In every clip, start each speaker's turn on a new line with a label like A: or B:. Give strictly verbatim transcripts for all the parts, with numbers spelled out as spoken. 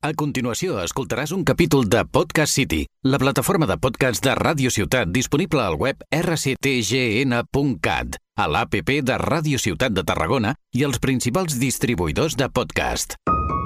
A: A continuació, escoltaràs un capítol de Podcast City, la plataforma de podcast de Ràdio Ciutat disponible al web r c t g n punt cat, a l'A P P de Ràdio Ciutat de Tarragona i els principals distribuïdors de podcast.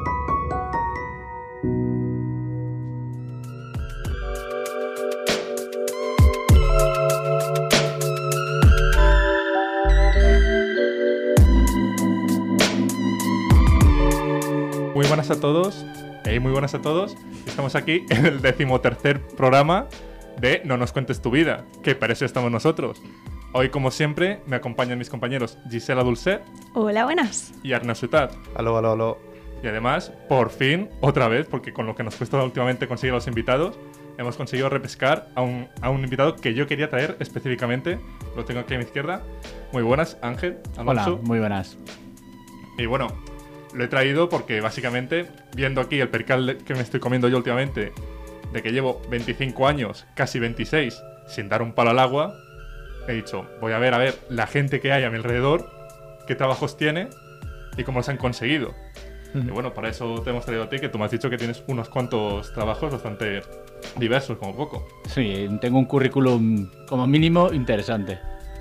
B: Muy buenas a todos. Hey, muy buenas a todos. Estamos aquí en el decimotercer programa de No nos cuentes tu vida, que para eso estamos nosotros. Hoy, como siempre, me acompañan mis compañeros Gisela Dulcet.
C: Hola, buenas.
B: Y Arna Ciutat.
D: Aló, aló, aló.
B: Y además, por fin, otra vez, porque con lo que nos cuesta últimamente conseguir a los invitados, hemos conseguido repescar a un, a un invitado que yo quería traer específicamente. Lo tengo aquí a mi izquierda. Muy buenas, Ángel Alonso.
E: Hola, muy buenas.
B: Y bueno, lo he traído porque básicamente, viendo aquí el percal que me estoy comiendo yo últimamente, de que llevo veinticinco años, casi veintiséis, sin dar un palo al agua, he dicho, voy a ver, a ver, la gente que hay a mi alrededor, qué trabajos tiene y cómo los han conseguido. Uh-huh. Y bueno, para eso te hemos traído a ti, que tú me has dicho que tienes unos cuantos trabajos bastante diversos, como poco.
E: Sí, tengo un currículum como mínimo interesante.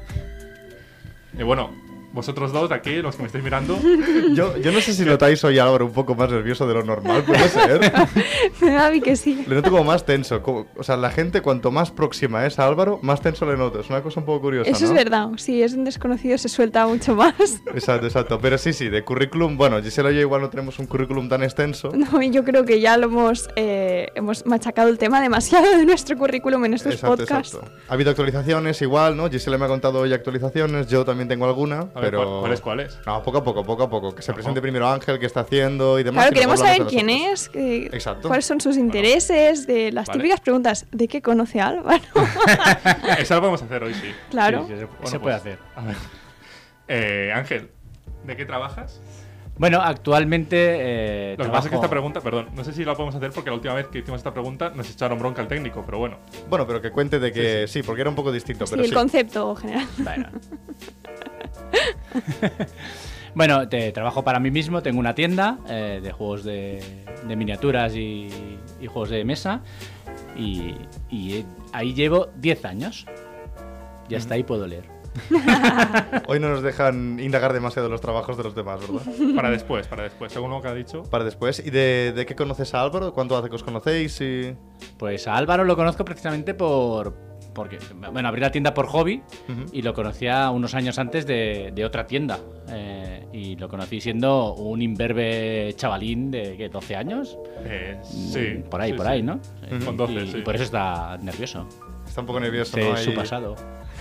B: Y bueno, vosotros dos, aquí, los que me estáis mirando...
D: Yo, yo no sé si notáis hoy a Álvaro un poco más nervioso de lo normal, puede ser.
C: Me da a mí que sí.
D: Le noto como más tenso. Como, o sea, la gente cuanto más próxima es a Álvaro, más tenso le noto. Es una cosa un poco curiosa,
C: Eso
D: ¿no?
C: es verdad. Si es un desconocido se suelta mucho más.
D: Exacto, exacto. Pero sí, sí, de currículum... Bueno, Gisela y yo igual no tenemos un currículum tan extenso.
C: No, y yo creo que ya lo hemos, eh, hemos machacado el tema demasiado de nuestro currículum en estos
D: exacto,
C: podcasts.
D: Exacto. Ha habido actualizaciones igual, ¿no? Gisela me ha contado hoy actualizaciones, yo también tengo alguna,
B: A ver,
D: pero...
B: ¿cuáles, cuáles?
D: No, poco a poco, poco a poco. Que se
B: Ojo.
D: presente primero Ángel, qué está haciendo y demás.
C: Claro,
D: y
C: queremos
D: luego
C: saber
D: hablamos de
C: quién
D: nosotros.
C: es, que,
D: Exacto.
C: cuáles son sus intereses, de las
B: Vale.
C: típicas preguntas. ¿De qué conoce a Álvaro?
B: Eso lo podemos hacer hoy, sí.
C: Claro.
E: Sí, sí, se,
B: Bueno,
E: se
B: pues,
E: puede hacer.
B: A ver. Eh, Ángel, ¿de qué trabajas?
E: Bueno, actualmente eh,
B: Lo que
E: trabajo...
B: pasa es que esta pregunta, perdón, no sé si la podemos hacer porque la última vez que hicimos esta pregunta nos echaron bronca al técnico, pero bueno.
D: Bueno, pero que cuente de que sí,
B: Sí,
D: porque era un poco distinto,
C: Sí,
D: pero
C: el
D: sí.
C: concepto general.
E: Bueno, bueno te, trabajo para mí mismo, tengo una tienda eh, de juegos de, de miniaturas y, y juegos de mesa y, y ahí llevo diez años. Y hasta ahí puedo leer.
D: Hoy no nos dejan indagar demasiado los trabajos de los demás, ¿verdad?
B: Para después, para después, según lo que ha dicho.
D: Para después. ¿Y de, de qué conoces a Álvaro? ¿Cuánto hace que os conocéis? Y...
E: Pues a Álvaro lo conozco precisamente por... Porque, bueno, abrí la tienda por hobby
D: Uh-huh.
E: y lo conocía unos años antes de, de otra tienda. Eh, y lo conocí siendo un imberbe chavalín de ¿qué, doce años.
B: Eh, sí.
E: Por ahí,
B: sí,
E: por
B: sí.
E: ahí, ¿no?
D: Ujú.
B: Con doce,
E: y,
B: sí.
E: y por eso está nervioso.
D: Está un poco nervioso,
E: De
D: ¿no?
E: su
D: Ahí-
E: pasado.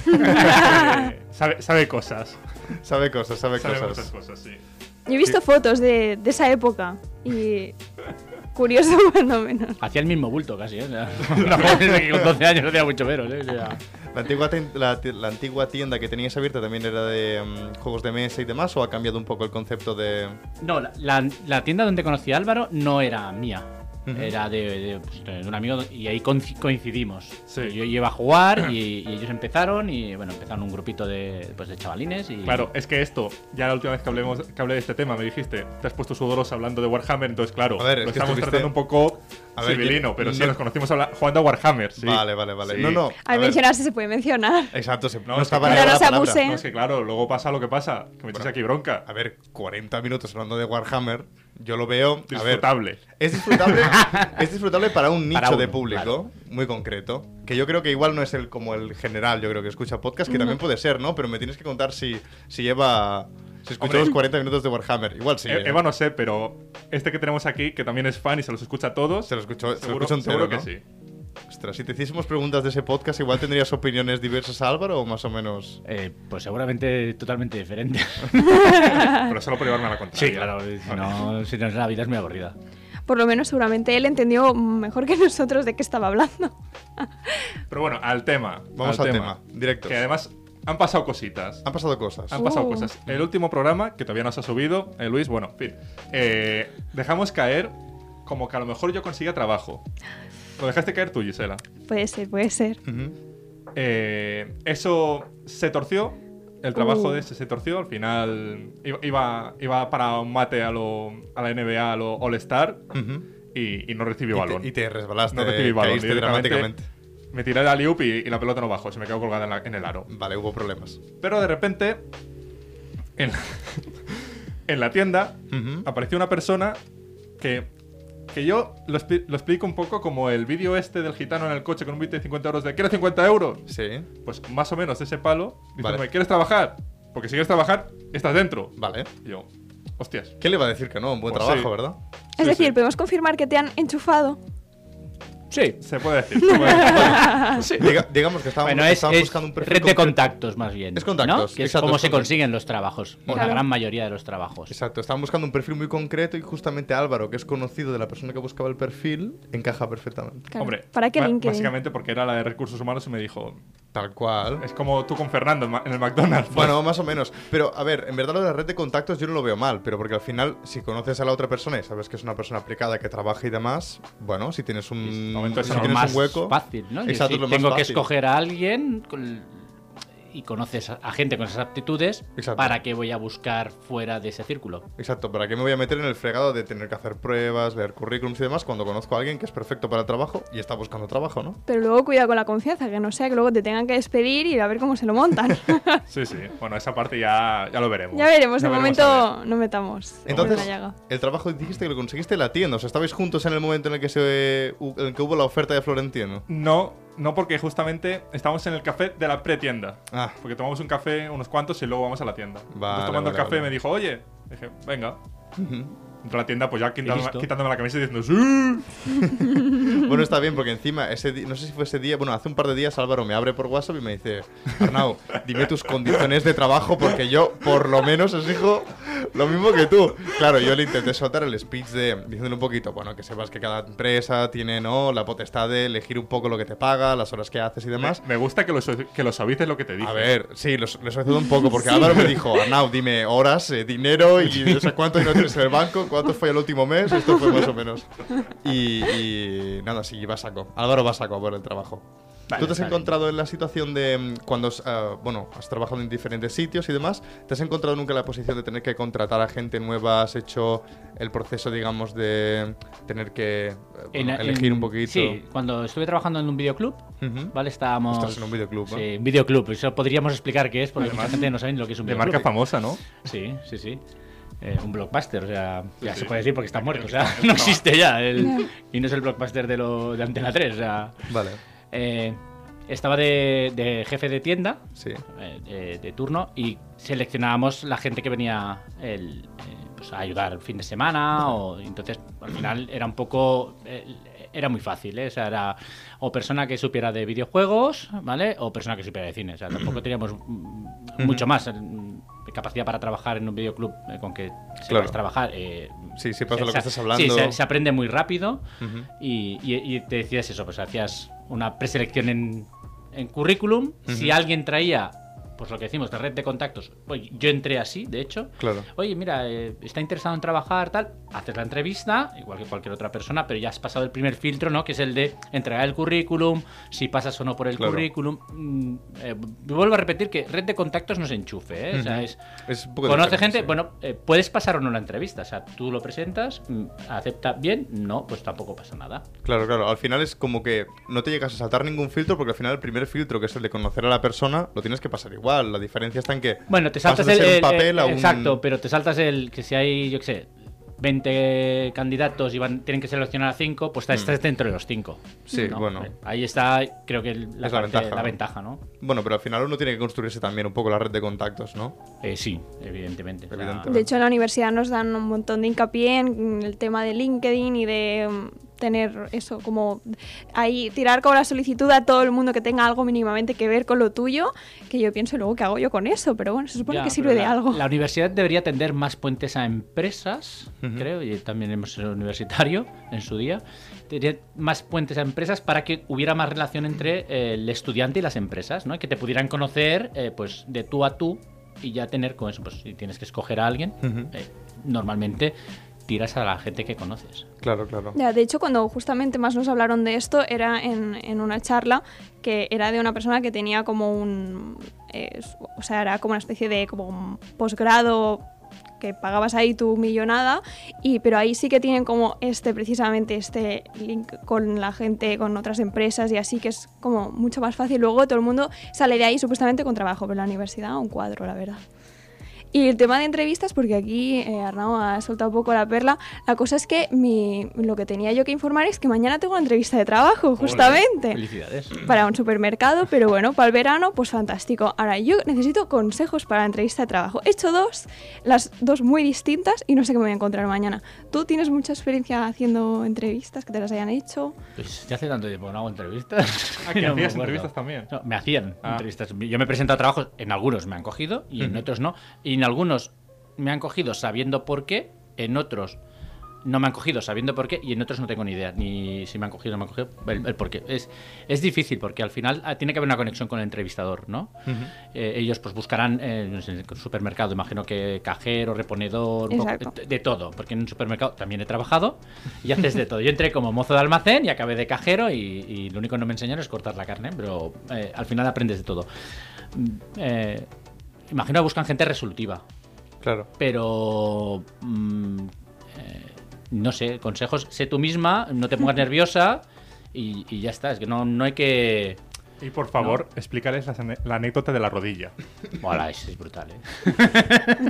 B: Eh, sabe, sabe cosas.
D: Sabe cosas, sabe,
B: Sabe
D: cosas.
B: muchas cosas, sí.
C: Yo he visto
D: Sí.
C: fotos de, de esa época y curioso cuando menos.
E: Hacía el mismo bulto casi, ¿eh? O sea, una joven que con doce años no hacía mucho menos, ¿eh? O sea,
D: ¿La antigua, tien- la, ti- la antigua tienda que teníais abierta también era de mm, juegos de mesa y demás? ¿O ha cambiado un poco el concepto de...?
E: no, la, la- la tienda donde conocí a Álvaro no era mía.
D: Ujú.
E: Era de, de- pues, de un amigo y ahí coinci- coincidimos.
B: Sí.
E: Yo iba a jugar y, y ellos empezaron y bueno, empezaron un grupito de, pues, de chavalines y...
B: Claro, es que esto, ya la última vez que, hablemos, que hablé de este tema, me dijiste, te has puesto sudorosa hablando de Warhammer, entonces claro,
D: A ver, es
B: lo
D: que
B: estamos
D: estuviste-
B: tratando un poco
D: A ver,
B: civilino,
D: que-
B: pero sí,
D: no-
B: nos conocimos habla- jugando a Warhammer, sí.
D: Vale, vale, vale.
B: Sí.
D: No, no.
C: Al
D: ver.
C: mencionarse se puede mencionar.
D: Exacto, se, no,
B: No,
D: estaba
B: es que-
D: en
C: Pero
D: la
C: no se
D: palabra.
C: abuse.
B: No, es que claro, luego pasa lo que pasa, que me echas
D: Bueno.
B: aquí bronca.
D: A ver, cuarenta minutos hablando de Warhammer, yo lo veo... A ver,
B: Disfrutable.
D: es disfrutable, es disfrutable para un nicho
E: Para
D: de
E: uno,
D: público
E: claro.
D: muy concreto, que yo creo que igual no es el como el general, yo creo que escucha podcast, que también puede ser, ¿no? Pero me tienes que contar si, si lleva... Si escucha
B: Hombre.
D: los cuarenta minutos de Warhammer. Igual sí.
B: E-
D: ¿eh?
B: Eva no sé, pero este que tenemos aquí, que también es fan y se los escucha a todos,
D: Se lo escucho, se lo
B: seguro,
D: escucho entero,
B: seguro que
D: ¿no?
B: sí.
D: Ostras, si te hiciésemos preguntas de ese podcast, igual tendrías opiniones diversas a Álvaro o más o menos...
E: Eh, pues seguramente totalmente diferente.
B: Pero solo por llevarme a la contraria.
E: Sí, claro. Si no, si no, la vida es muy aburrida.
C: Por lo menos seguramente él entendió mejor que nosotros de qué estaba hablando.
B: Pero bueno, al tema.
D: Vamos al tema, directos.
B: Que además han pasado cositas.
D: Han pasado cosas.
B: Han pasado
C: Uh.
B: cosas. El último programa, que todavía no se ha subido, eh, Luis, bueno, en fin. eh, dejamos caer como que a lo mejor yo consiga trabajo. Lo dejaste caer tú, Gisela.
C: Puede ser, puede ser.
D: Ujú.
B: Eh, eso se torció. El trabajo
C: Uh.
B: de ese se torció. Al final iba, iba, iba para un mate a, lo, a la N B A, a lo All-Star.
D: Ujú.
B: y, y no recibí
D: Y
B: balón.
D: te, y te resbalaste,
B: No recibí balón.
D: caíste
B: Directamente
D: dramáticamente.
B: Me tiré de alley-oop y, y la pelota no bajó, se me quedó colgada en, la- en el aro.
D: Vale, hubo problemas.
B: Pero de repente, en, en la tienda,
D: Ujú.
B: apareció una persona que, que yo lo, expli- lo explico un poco como el vídeo este del gitano en el coche con un billete de cincuenta euros de ¿quieres cincuenta euros?
D: Sí,
B: Pues más o menos ese palo, diciéndome,
D: Vale.
B: ¿quieres trabajar? Porque si quieres trabajar, estás dentro.
D: vale.
B: Y yo, hostias.
D: ¿Qué le va a decir que no? Un buen
B: Pues
D: trabajo,
B: sí.
D: ¿verdad?
C: Es
B: Sí,
C: decir,
B: sí.
C: podemos confirmar que te han enchufado.
E: Sí.
B: Se puede decir. Se puede decir.
D: Diga- digamos que estábamos,
E: Bueno, es,
D: estábamos
E: es
D: buscando un perfil
E: red de
D: concreto.
E: contactos más bien.
D: Es contactos,
E: ¿no? Que es
D: exacto,
E: como
D: es
E: se
D: contactos.
E: consiguen los trabajos. O la
C: Claro.
E: gran mayoría de los trabajos.
D: Exacto, estaban buscando un perfil muy concreto y justamente Álvaro, que es conocido de la persona que buscaba el perfil, encaja perfectamente.
C: Claro.
B: Hombre,
C: ¿Para qué
B: ba-
C: LinkedIn?
B: básicamente porque era la de recursos humanos y me dijo,
D: Tal cual.
B: es como tú con Fernando en Ma- en el McDonald's. pues.
D: Bueno, más o menos. Pero, a ver, en verdad lo de la red de contactos yo no lo veo mal, pero porque al final, si conoces a la otra persona y sabes que es una persona aplicada que trabaja y demás, bueno, si tienes un,
B: Sí, de momento
D: si
B: es
E: lo
D: tienes
E: más
D: un hueco...
E: fácil, ¿no?
D: Exacto,
E: Si
D: lo más
E: tengo que
D: fácil.
E: escoger a alguien con- y conoces a a gente con esas aptitudes,
D: Exacto.
E: ¿para qué voy a buscar fuera de ese círculo?
D: Exacto, ¿para qué me voy a meter en el fregado de tener que hacer pruebas, leer currículums y demás cuando conozco a alguien que es perfecto para el trabajo y está buscando trabajo, ¿no?
C: Pero luego cuidado con la confianza, que no sea que luego te tengan que despedir y a ver cómo se lo montan.
B: Sí, sí. Bueno, esa parte ya, ya lo veremos.
C: Ya veremos, de
B: Ya
C: momento
B: a ver.
C: no metamos
D: Entonces,
C: la llaga.
D: el trabajo dijiste que lo conseguiste en la tienda, o sea, estabais juntos en el momento en el que se en el que hubo la oferta de Florentino.
B: No, no porque justamente estamos en el café de la pretienda.
D: Ah,
B: Porque tomamos un café, unos cuantos, y luego vamos a la tienda.
D: Vale,
B: Entonces, tomando
D: vale,
B: el café
D: vale.
B: me dijo, oye, dije, venga.
D: ujú.
B: Entró a la tienda, pues ya quitándome,
E: listo.
B: quitándome la camisa y diciendo, ¡sí!
D: Bueno, está bien, porque encima, ese di- no sé si fue ese día, bueno, hace un par de días Álvaro me abre por WhatsApp y me dice, Arnau, dime tus condiciones de trabajo porque yo, por lo menos, exijo lo mismo que tú. Claro, yo le intenté soltar el speech de, diciéndole un poquito, bueno, que sepas que cada empresa tiene, ¿no?, la potestad de elegir un poco lo que te paga, las horas que haces y demás.
B: Me, me gusta que lo, su- que lo suavices lo que te dice.
D: A ver, sí, lo, lo suavizo un poco, porque Álvaro me dijo, Arnau, dime horas, eh, dinero y no sé cuánto dinero tienes en el banco, cuánto fue el último mes, esto fue más o menos. Y, y nada, sí, va a saco. Álvaro va a saco por el trabajo.
E: Vale,
D: ¿Tú te has
E: está
D: encontrado en la situación de mm, cuando, has, ah, bueno, has trabajado en diferentes sitios y demás, ¿te has encontrado nunca en la posición de tener que contratar a gente nueva? ¿Has hecho el proceso, digamos, de tener que eh, bueno,
E: En-
D: elegir
E: en-
D: un poquito?
E: Sí, cuando estuve trabajando en un videoclub,
D: Ujú.
E: ¿vale? Estábamos...
D: Estás en un videoclub, ¿no?
E: Sí, un videoclub. Eso podríamos explicar qué es, porque
B: Además,
E: mucha gente no sabe ni lo que es un
B: De
E: videoclub.
B: marca famosa, ¿no?
E: Sí, sí, sí. Eh, un blockbuster, o sea, ya
B: sí.
E: se puede decir porque está muerto, o sea, no existe ya. el- y no es el blockbuster de, lo, de Antena tres, o sea.
D: Vale,
E: eh, estaba de, de jefe de tienda,
D: sí.
E: eh, de, de turno, y seleccionábamos la gente que venía el, eh, pues a ayudar el fin de semana, o entonces al final era un poco. eh, era muy fácil, ¿eh? O sea, era o persona que supiera de videojuegos, ¿vale? O persona que supiera de cine. O sea, tampoco teníamos mm, mucho más. mm, capacidad para trabajar en un videoclub eh, con que sepas
D: Claro.
E: trabajar. eh,
D: Sí, sí, pasa
E: se-
D: lo que
E: se-
D: estás hablando.
E: Sí, se, se aprende muy rápido
D: Ujú.
E: y, y- y te decías eso, pues hacías una preselección en, en currículum. Si
D: Ujú.
E: alguien traía, pues lo que decimos, de red de contactos, oye, yo entré así, de hecho.
D: Claro.
E: Oye, mira, eh, está interesado en trabajar, tal, haces la entrevista, igual que cualquier otra persona, pero ya has pasado el primer filtro, ¿no? Que es el de entregar el currículum, si pasas o no por el
D: Claro.
E: currículum. Mm, eh, vuelvo a repetir que red de contactos no es enchufe, ¿eh? O sea,
D: Ujú.
E: es...
D: Es un poco
E: Conoce
D: diferente,
E: gente,
D: sí.
E: bueno, eh, puedes pasar o no la entrevista, o sea, tú lo presentas, mm, acepta bien, no, pues tampoco pasa nada.
D: Claro, claro. Al final es como que no te llegas a saltar ningún filtro porque al final el primer filtro, que es el de conocer a la persona, lo tienes que pasar igual. La diferencia está en que
E: Bueno, te saltas
D: pasas de
E: el,
D: ser un
E: el-
D: papel
E: el-
D: a un...
E: exacto, pero te saltas el que si hay, yo qué sé, veinte candidatos y van, tienen que seleccionar a cinco, pues estás dentro de los cinco.
D: Sí,
E: ¿no?
D: bueno.
E: Eh, Ahí está, creo que el- la,
D: Es la
E: parte-
D: ventaja,
E: la
D: ¿no?
E: ventaja, ¿no?
D: Bueno, pero al final uno tiene que construirse también un poco la red de contactos, ¿no?
E: Eh, sí, evidentemente. O sea,
D: Evidentemente.
C: De hecho, en la universidad nos dan un montón de hincapié en el tema de LinkedIn y de mm, tener eso, como ahí tirar como la solicitud a todo el mundo que tenga algo mínimamente que ver con lo tuyo, que yo pienso luego, ¿qué hago yo con eso? Pero bueno, se supone
E: ya,
C: que sirve
E: pero
C: de
E: la-
C: algo.
E: La universidad debería tender más puentes a empresas,
D: Ujú.
E: creo, y también hemos sido universitario en su día. Debería más puentes a empresas para que hubiera más relación entre eh, el estudiante y las empresas, ¿no? Que te pudieran conocer eh, pues de tú a tú y ya tener con eso, pues si tienes que escoger a alguien,
D: Ujú.
E: eh, normalmente tiras a la gente que conoces.
D: Claro, claro.
C: Ya, de hecho, cuando justamente más nos hablaron de esto, era en, en una charla que era de una persona que tenía como un... eh, o sea, era como una especie de como un posgrado que pagabas ahí tu millonada, y pero ahí sí que tienen como este, precisamente este link con la gente, con otras empresas y así, que es como mucho más fácil. Luego todo el mundo sale de ahí supuestamente con trabajo, pero en la universidad un cuadro, la verdad. Y el tema de entrevistas, porque aquí eh, Arnau ha soltado un poco la perla, la cosa es que mi, lo que tenía yo que informar es que mañana tengo una entrevista de trabajo, justamente.
E: Felicidades.
C: Para un supermercado, pero bueno, para el verano, pues fantástico. Ahora, yo necesito consejos para la entrevista de trabajo. He hecho dos, las dos muy distintas, y no sé qué me voy a encontrar mañana. ¿Tú tienes mucha experiencia haciendo entrevistas, que te las hayan hecho?
E: Pues ya hace tanto tiempo que no hago entrevistas.
B: Ah, que
E: No me
B: hacías
E: acuerdo.
B: entrevistas también.
E: No, me hacían
B: Ah.
E: entrevistas. Yo me he presentado a trabajos, en algunos me han cogido y en
B: Ujú.
E: otros no. Y en algunos me han cogido sabiendo por qué, en otros no me han cogido sabiendo por qué, y en otros no tengo ni idea, ni si me han cogido o no me han cogido, el, el por qué. Es, es difícil porque al final ah, tiene que haber una conexión con el entrevistador, ¿no? Eh, ellos pues buscarán eh, no sé, en el supermercado, imagino que cajero, reponedor, un poco,
C: Exacto.
E: de, de todo, porque en un supermercado también he trabajado y haces de todo. Yo entré como mozo de almacén y acabé de cajero, y, y lo único que no me enseñaron es cortar la carne, pero eh, al final aprendes de todo. Mm, eh, imagino que buscan gente resolutiva.
D: Claro.
E: Pero mm, eh, no sé, consejos, sé tú misma, no te pongas nerviosa y, y ya está, es que no, no hay que...
B: Y por favor, explícales la, ane- la anécdota de la rodilla.
E: Voilà, es, es brutal, ¿eh?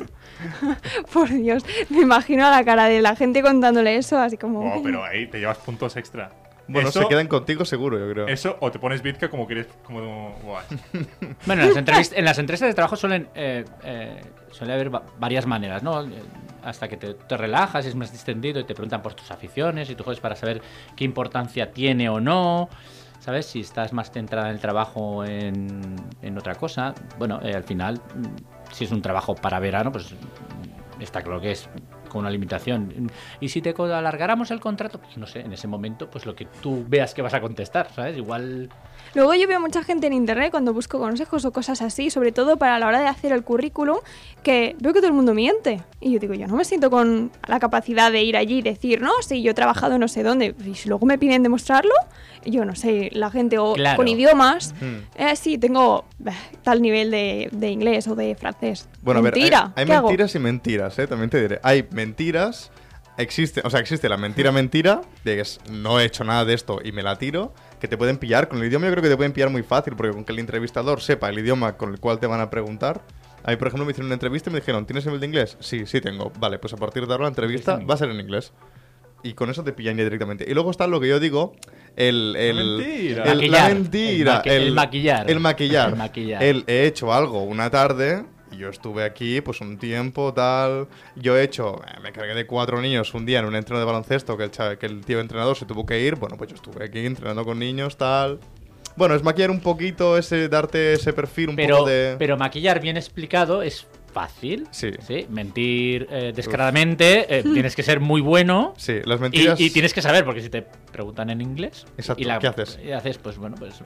C: Por Dios, me imagino a la cara de la gente contándole eso, así como...
B: Oh, pero ahí te llevas puntos extra.
D: Bueno,
B: Eso-
D: se quedan contigo seguro, yo creo.
B: Eso, o te pones Bizka como quieres. Como. Buah.
E: Bueno, en las, entrevist- en las entrevistas de trabajo suelen eh, eh, suele haber va- varias maneras, ¿no? Eh, Hasta que te, te relajas, es más distendido y te preguntan por tus aficiones y tú juegas para saber qué importancia tiene o no, ¿sabes? Si estás más centrada en el trabajo o en, en otra cosa. Bueno, eh, al final, mm, si es un trabajo para verano, pues mm, está claro que es con una limitación. Y si te co- alargáramos el contrato, pues no sé, en ese momento, pues lo que tú veas que vas a contestar, ¿sabes? Igual...
C: Luego yo veo mucha gente en internet cuando busco consejos o cosas así, sobre todo para la hora de hacer el currículum, que veo que todo el mundo miente. Y yo digo, yo no me siento con la capacidad de ir allí y decir, no, sí, yo he trabajado no sé dónde. Y si luego me piden demostrarlo, yo no sé, la gente o
E: Claro.
C: con idiomas,
D: Mm.
C: eh, sí, tengo eh, tal nivel de, de inglés o de francés.
D: Bueno,
C: Mentira,
D: a ver, hay, hay
C: ¿qué hago?
D: mentiras y mentiras, ¿eh? También te diré. Hay mentiras, existe, o sea, existe la mentira mentira, de que es, no he hecho nada de esto y me la tiro, que te pueden pillar. Con el idioma yo creo que te pueden pillar muy fácil, porque con que el entrevistador sepa el idioma con el cual te van a preguntar. A mí, por ejemplo, me hicieron una entrevista y me dijeron, ¿tienes nivel de inglés? Sí, sí tengo. Vale, pues a partir de ahora la entrevista va a ser en inglés. Y con eso te pillan ya directamente. Y luego está lo que yo digo, el... el,
B: Mentira.
D: el-
E: Maquillar.
D: la mentira.
E: El maqui- el maquillar.
D: El maquillar.
E: El maquillar.
D: El he hecho algo una tarde y yo estuve aquí pues un tiempo, tal... Yo he hecho... eh, Me cargué de cuatro niños un día en un entreno de baloncesto que el, cha- que el tío entrenador se tuvo que ir. Bueno, pues yo estuve aquí entrenando con niños, tal... Bueno, es maquillar un poquito, ese darte ese perfil un
E: Pero,
D: poco de...
E: pero maquillar bien explicado es fácil.
D: Sí.
E: Mentir eh, descaradamente, eh, tienes que ser muy bueno.
D: Sí, las
E: Y,
D: mentiras...
E: y tienes que saber, porque si te preguntan en inglés.
D: Exacto,
E: y la-
D: ¿qué haces?
E: Y haces, pues bueno, pues.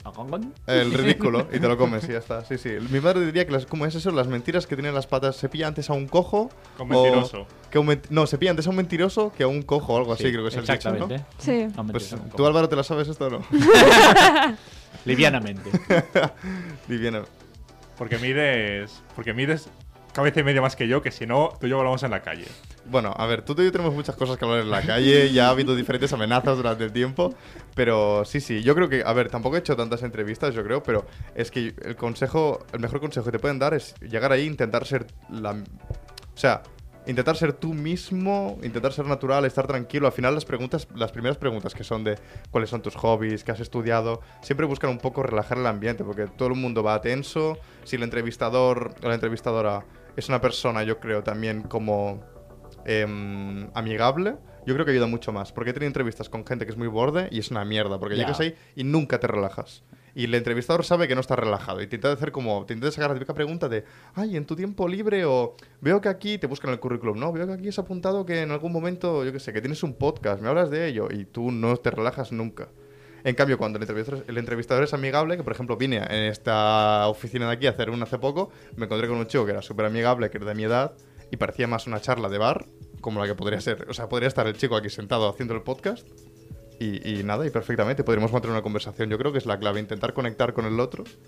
D: El ridículo, y te lo comes y ya está. Sí, sí. Mi madre diría que las, ¿cómo es eso? Las mentiras que tienen las patas. Se pilla antes a un cojo.
B: Con
D: o
B: mentiroso.
D: que un men- no, se pilla antes a un mentiroso que a un cojo o algo así,
E: Sí,
D: creo que es el dicho,
E: exactamente.
D: ¿no?
C: Sí.
E: No,
D: Pues
E: mentiras, no,
D: tú, Álvaro, ¿te la sabes esto o no?
E: Livianamente.
D: Viviana.
B: Porque mides. Porque mides cabeza y media más que yo, que si no, tú y yo hablamos en la calle.
D: Bueno, a ver, tú y yo tenemos muchas cosas que hablar en la calle, ya ha habido diferentes amenazas durante el tiempo, pero sí, sí, yo creo que, a ver, tampoco he hecho tantas entrevistas, yo creo, pero es que el consejo, el mejor consejo que te pueden dar es llegar ahí e intentar ser la... O sea, intentar ser tú mismo, intentar ser natural, estar tranquilo. Al final las preguntas, las primeras preguntas que son de cuáles son tus hobbies, qué has estudiado, siempre buscan un poco relajar el ambiente, porque todo el mundo va tenso. Si el entrevistador o la entrevistadora es una persona, yo creo, también como em, amigable, yo creo que ayuda mucho más. Porque he tenido entrevistas con gente que es muy borde y es una mierda, porque
E: Ya.
D: llegas ahí y nunca te relajas. Y el entrevistador sabe que no está relajado y te intenta hacer como, te intenta sacar la típica pregunta de, ay, en tu tiempo libre, o veo que aquí, te buscan el currículum, no, veo que aquí has apuntado que en algún momento, yo qué sé, que tienes un podcast, me hablas de ello, y tú no te relajas nunca. En cambio, cuando el entrevistador, el entrevistador es amigable, que por ejemplo vine en esta oficina de aquí a hacer una hace poco, me encontré con un chico que era súper amigable, que era de mi edad, y parecía más una charla de bar, como la que podría ser. O sea, podría estar el chico aquí sentado haciendo el podcast, y, y nada, y perfectamente podríamos mantener una conversación. Yo creo que es la clave, intentar conectar con el otro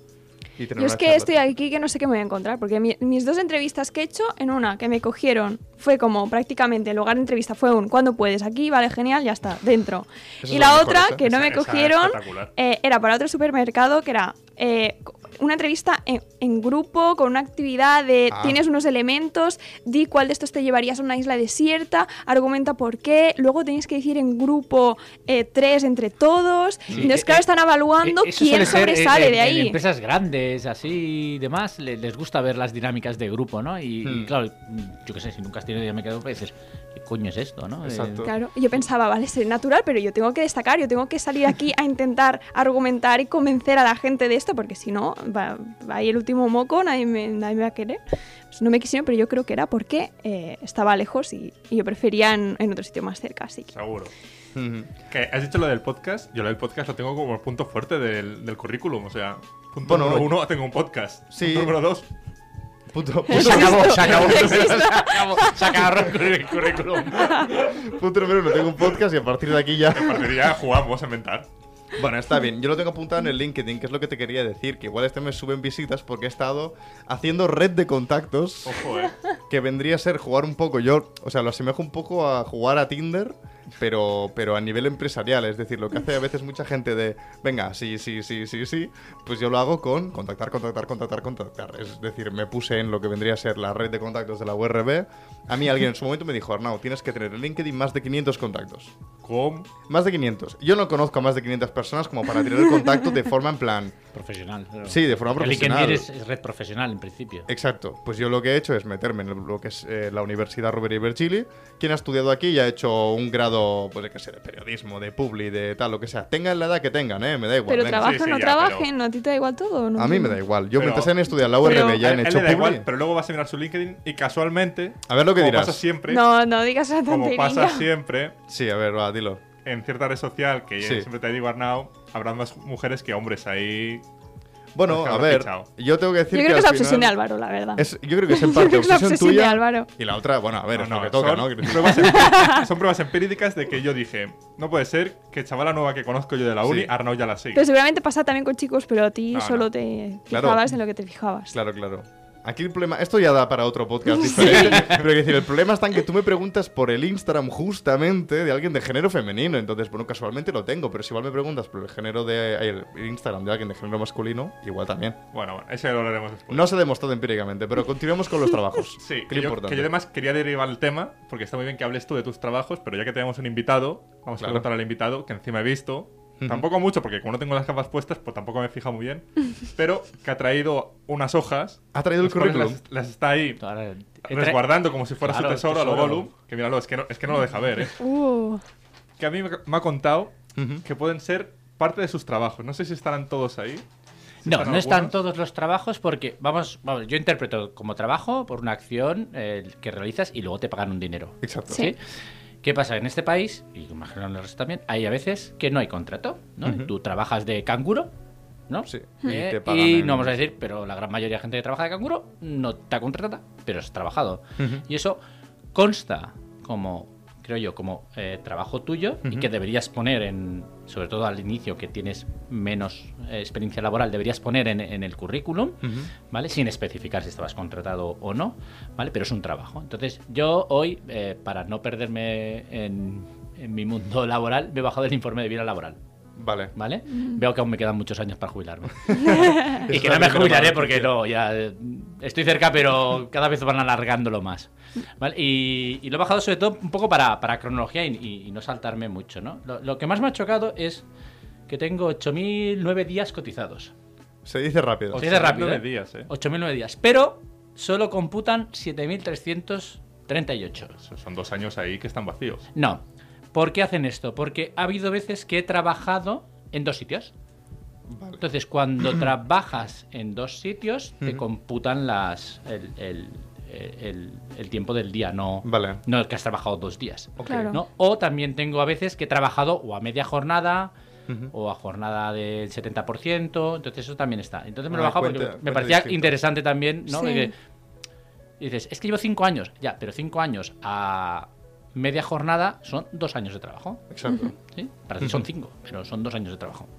D: y tener
C: Yo es
D: una
C: que
D: charla.
C: estoy aquí que no sé qué me voy a encontrar, porque mi- mis dos entrevistas que he hecho, en una que me cogieron, fue como prácticamente el lugar de entrevista fue un ¿cuándo puedes? Aquí, vale, genial, ya está, dentro.
D: Esas
C: Y
D: son
C: la
D: las
C: otra,
D: mejores, ¿eh?
C: que no
B: Esa-
C: me
B: esa es
C: cogieron,
B: espectacular.
C: eh, era para otro supermercado que era eh, una entrevista en, en grupo, con una actividad de
D: Ah.
C: tienes unos elementos, di cuál de estos te llevarías a una isla desierta, argumenta por qué, luego tenéis que decir en grupo eh, tres entre todos.
E: Sí,
C: Entonces,
E: eh,
C: claro,
E: eh,
C: están evaluando
E: Eh, eso
C: quién
E: suele ser en-
C: sobresale
E: en,
C: de
E: en
C: ahí.
E: empresas grandes, así y demás, le- les gusta ver las dinámicas de grupo, ¿no? Y, y
D: Hmm.
E: claro, yo qué sé, si nunca has tenido dinámica de grupo, dices, ¿qué coño es esto, no? Eh,
D: Exacto.
C: Claro, y yo pensaba, vale, soy natural, pero yo tengo que destacar, yo tengo que salir aquí a intentar argumentar y convencer a la gente de esto, porque si no, va, va ahí el último moco, nadie me, nadie me va a querer. Pues no me quisieron, pero yo creo que era porque eh, estaba lejos y, y yo prefería en, en otro sitio más cerca, así que...
B: Seguro.
D: Ujú.
B: Que has dicho lo del podcast. Yo lo del podcast lo tengo como el punto fuerte del, del currículum. O sea, punto
D: Bueno,
B: número uno, tengo un podcast.
D: sí.
B: Punto número dos,
D: Punto,
E: Se acabó, se acabó, se
C: Existe.
E: acabó, se acabó el currículum.
D: punto número uno, tengo un podcast y a partir de aquí ya...
B: a partir de ya jugamos a inventar.
D: Bueno, está bien. Yo lo tengo apuntado en el LinkedIn, que es lo que te quería decir. Que igual este mes suben visitas porque he estado haciendo red de contactos.
B: Ojo, eh.
D: Que vendría a ser jugar un poco. Yo, o sea, lo asemejo un poco a jugar a Tinder, pero, pero a nivel empresarial. Es decir, lo que hace a veces mucha gente de, venga, sí, sí, sí, sí, sí. Pues yo lo hago con contactar, contactar, contactar, contactar. Es decir, me puse en lo que vendría a ser la red de contactos de la U R B. A mí alguien en su momento me dijo, Arnau, tienes que tener en LinkedIn más de quinientos contactos.
B: ¿Cómo?
D: Más de quinientos. Yo no conozco a más de quinientas personas como para tener el contacto de forma en plan...
E: Profesional. claro.
D: Sí, de forma
E: El
D: profesional.
E: LinkedIn es, es red profesional en principio.
D: Exacto. Pues yo lo que he hecho es meterme en lo que es eh, la Universidad Rovira i Virgili. Quien ha estudiado aquí y ha hecho un grado, pues de qué sé, de periodismo, de publi, de tal, lo que sea. Tengan la edad que tengan, ¿eh? Me da igual.
C: Pero
D: venga.
C: trabajen
B: sí,
C: o no
B: ya,
C: trabajen,
B: pero-
C: ¿no? ¿A ti te da igual todo? ¿No?
D: A mí me da igual. Yo
B: Pero-
D: me empecé en estudiar la U R B,
C: pero-
D: ya
B: A
D: han
B: él
D: hecho
B: le da
D: publi.
B: igual, pero luego vas a mirar su LinkedIn y casualmente,
D: A ver lo que
B: como
D: dirás.
B: pasa siempre,
C: No, no digas esa
B: como
C: tontería.
B: pasa siempre
D: Sí, a ver, va, dilo.
B: en cierta red social, que
D: Sí.
B: siempre te digo, Arnau, habrá más mujeres que hombres ahí.
D: Bueno,
B: Pues que
D: a
B: habrá
D: ver,
B: fichado.
D: yo tengo que decir
C: Yo
D: que
C: creo que es
D: al
C: obsesión de
D: final
C: Álvaro, la verdad.
D: es- yo creo que es en
C: Yo
D: parte
C: creo que es la
D: obsesión
C: obsesión de
D: tuya.
C: Álvaro.
D: Y la otra, bueno, a ver,
B: No,
D: es
B: no,
D: lo que toca,
B: son
D: ¿no? Quiero decir-
B: Pruebas empíricas, son pruebas empíricas de que yo dije, no puede ser que chavala nueva que conozco yo de la uni,
D: Sí.
B: Arnau ya la sigue.
C: Pero seguramente pasa también con chicos, pero a ti
B: No,
C: solo
B: no.
C: te
D: Claro.
C: fijabas en lo que te fijabas.
D: Claro, claro. Aquí el problema, esto ya da para otro podcast diferente, pero quiero decir, el problema está en que tú me preguntas por el Instagram justamente de alguien de género femenino, entonces, bueno, casualmente lo tengo, pero si igual me preguntas por el género de el Instagram de alguien de género masculino, igual también.
B: Bueno, bueno, eso ya lo hablaremos después.
D: No se ha demostrado empíricamente, pero continuemos con los trabajos.
B: Sí,
D: Qué
B: que yo,
D: importante.
B: que yo además quería derivar el tema, porque está muy bien que hables tú de tus trabajos, pero ya que tenemos un invitado, vamos
D: Claro.
B: a preguntar al invitado, que encima he visto,
D: Ujú.
B: tampoco mucho, porque como no tengo las gafas puestas, pues tampoco me he fijado muy bien, pero que ha traído unas hojas,
D: ¿Ha traído el
B: las cuales
D: currículum?
B: las, las está ahí
E: Ahora, he tra-
B: resguardando como si fuera
E: Claro,
B: su tesoro a lo
E: tesoro.
B: Gollum, que míralo, es que no, es que no lo deja ver, ¿eh?
C: Uh,
B: Que a mí me, me ha contado
D: Ujú.
B: que pueden ser parte de sus trabajos. No sé si estarán todos ahí. Si
E: No, no están
B: algunos.
E: todos los trabajos porque, vamos, vamos, yo interpreto como trabajo por una acción eh, que realizas y luego te pagan un dinero.
D: Exacto.
C: Sí.
E: ¿Qué pasa? En este país, y imagino en el resto también, hay a veces que no hay contrato, ¿no?
D: Ujú.
E: Tú trabajas de canguro, ¿no?
D: Sí,
E: Eh,
D: y
E: y
D: te pagan en-
E: no vamos a decir, pero la gran mayoría de gente que trabaja de canguro no te contrata, pero has trabajado.
D: Ujú.
E: Y eso consta como, creo yo, como eh, trabajo tuyo y que deberías poner en, sobre todo al inicio que tienes menos eh, experiencia laboral, deberías poner en, en el currículum,
D: Ujú.
E: ¿vale? Sin especificar si estabas contratado o no, ¿vale? Pero es un trabajo. Entonces, yo hoy, eh, para no perderme en, en mi mundo laboral, me he bajado el informe de vida laboral,
D: Vale.
E: ¿vale? Veo que aún me quedan muchos años para jubilarme. y
D: Eso
E: que no
D: es
E: me
D: la primera
E: jubilaré
D: mala
E: porque
D: noticia.
E: no, ya eh, estoy cerca, pero cada vez van alargándolo más. ¿Vale? Y, y lo he bajado sobre todo un poco para, para cronología y, y- y no saltarme mucho, ¿no? Lo, lo que más me ha chocado es que tengo ocho mil nueve días cotizados.
D: Se dice rápido.
E: Se dice rápido,
B: nueve
E: ¿eh?
B: días, ¿eh?
E: ocho mil nueve días. Pero solo computan siete mil trescientos treinta y ocho.
B: Esos Son dos años ahí que están vacíos.
E: No. ¿Por qué hacen esto? Porque ha habido veces que he trabajado en dos sitios.
D: Vale.
E: Entonces, cuando trabajas en dos sitios, te
D: Ujú.
E: computan las el, el- el- el tiempo del día, no,
D: Vale.
E: no que has trabajado dos días.
D: Ok.
C: Claro.
E: ¿no? O también tengo a veces que he trabajado o a media jornada
D: Ujú.
E: o a jornada del setenta por ciento, entonces eso también está. Entonces me lo he
D: Ah,
E: bajado
D: cuenta-
E: porque me
D: cuenta
E: parecía
D: distinto.
E: interesante también, ¿no?
C: Sí.
E: De que dices, es que llevo cinco años, ya, pero cinco años a media jornada son dos años de trabajo.
D: Exacto.
E: ¿Sí? Para ti son cinco, pero son dos años de trabajo.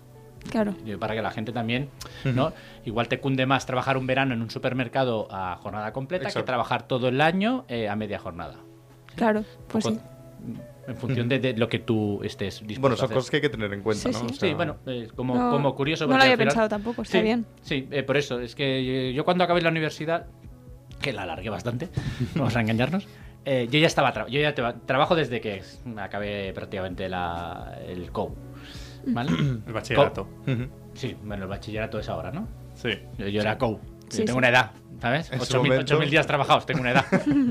C: Claro.
E: Para que la gente también, ¿no? Uh-huh. Igual te cunde más trabajar un verano en un supermercado a jornada completa Exacto. que trabajar todo el año eh, a media jornada.
C: Claro, pues
E: Poco,
C: sí.
E: En función de, de lo que tú estés dispuesto
D: Bueno, son
E: a hacer.
D: cosas que hay que tener en cuenta,
C: sí,
D: ¿no?
C: Sí,
D: o sea...
E: sí bueno, eh, como,
C: no,
E: como curioso.
C: No lo había
E: final,
C: pensado tampoco, está
E: sí,
C: bien.
E: Sí, eh, por eso, es que yo cuando acabé la universidad, que la alargué bastante, vamos a engañarnos, eh, yo ya estaba, tra- yo ya te- trabajo desde que acabé prácticamente la, el C O U, ¿vale?
B: El bachillerato.
E: Co- uh-huh. Sí, bueno, el bachillerato es ahora, ¿no?
B: Sí.
E: Yo, yo era C O U.
C: Sí,
E: yo tengo
C: sí.
E: una edad, ¿sabes? ocho mil días trabajados, tengo una edad.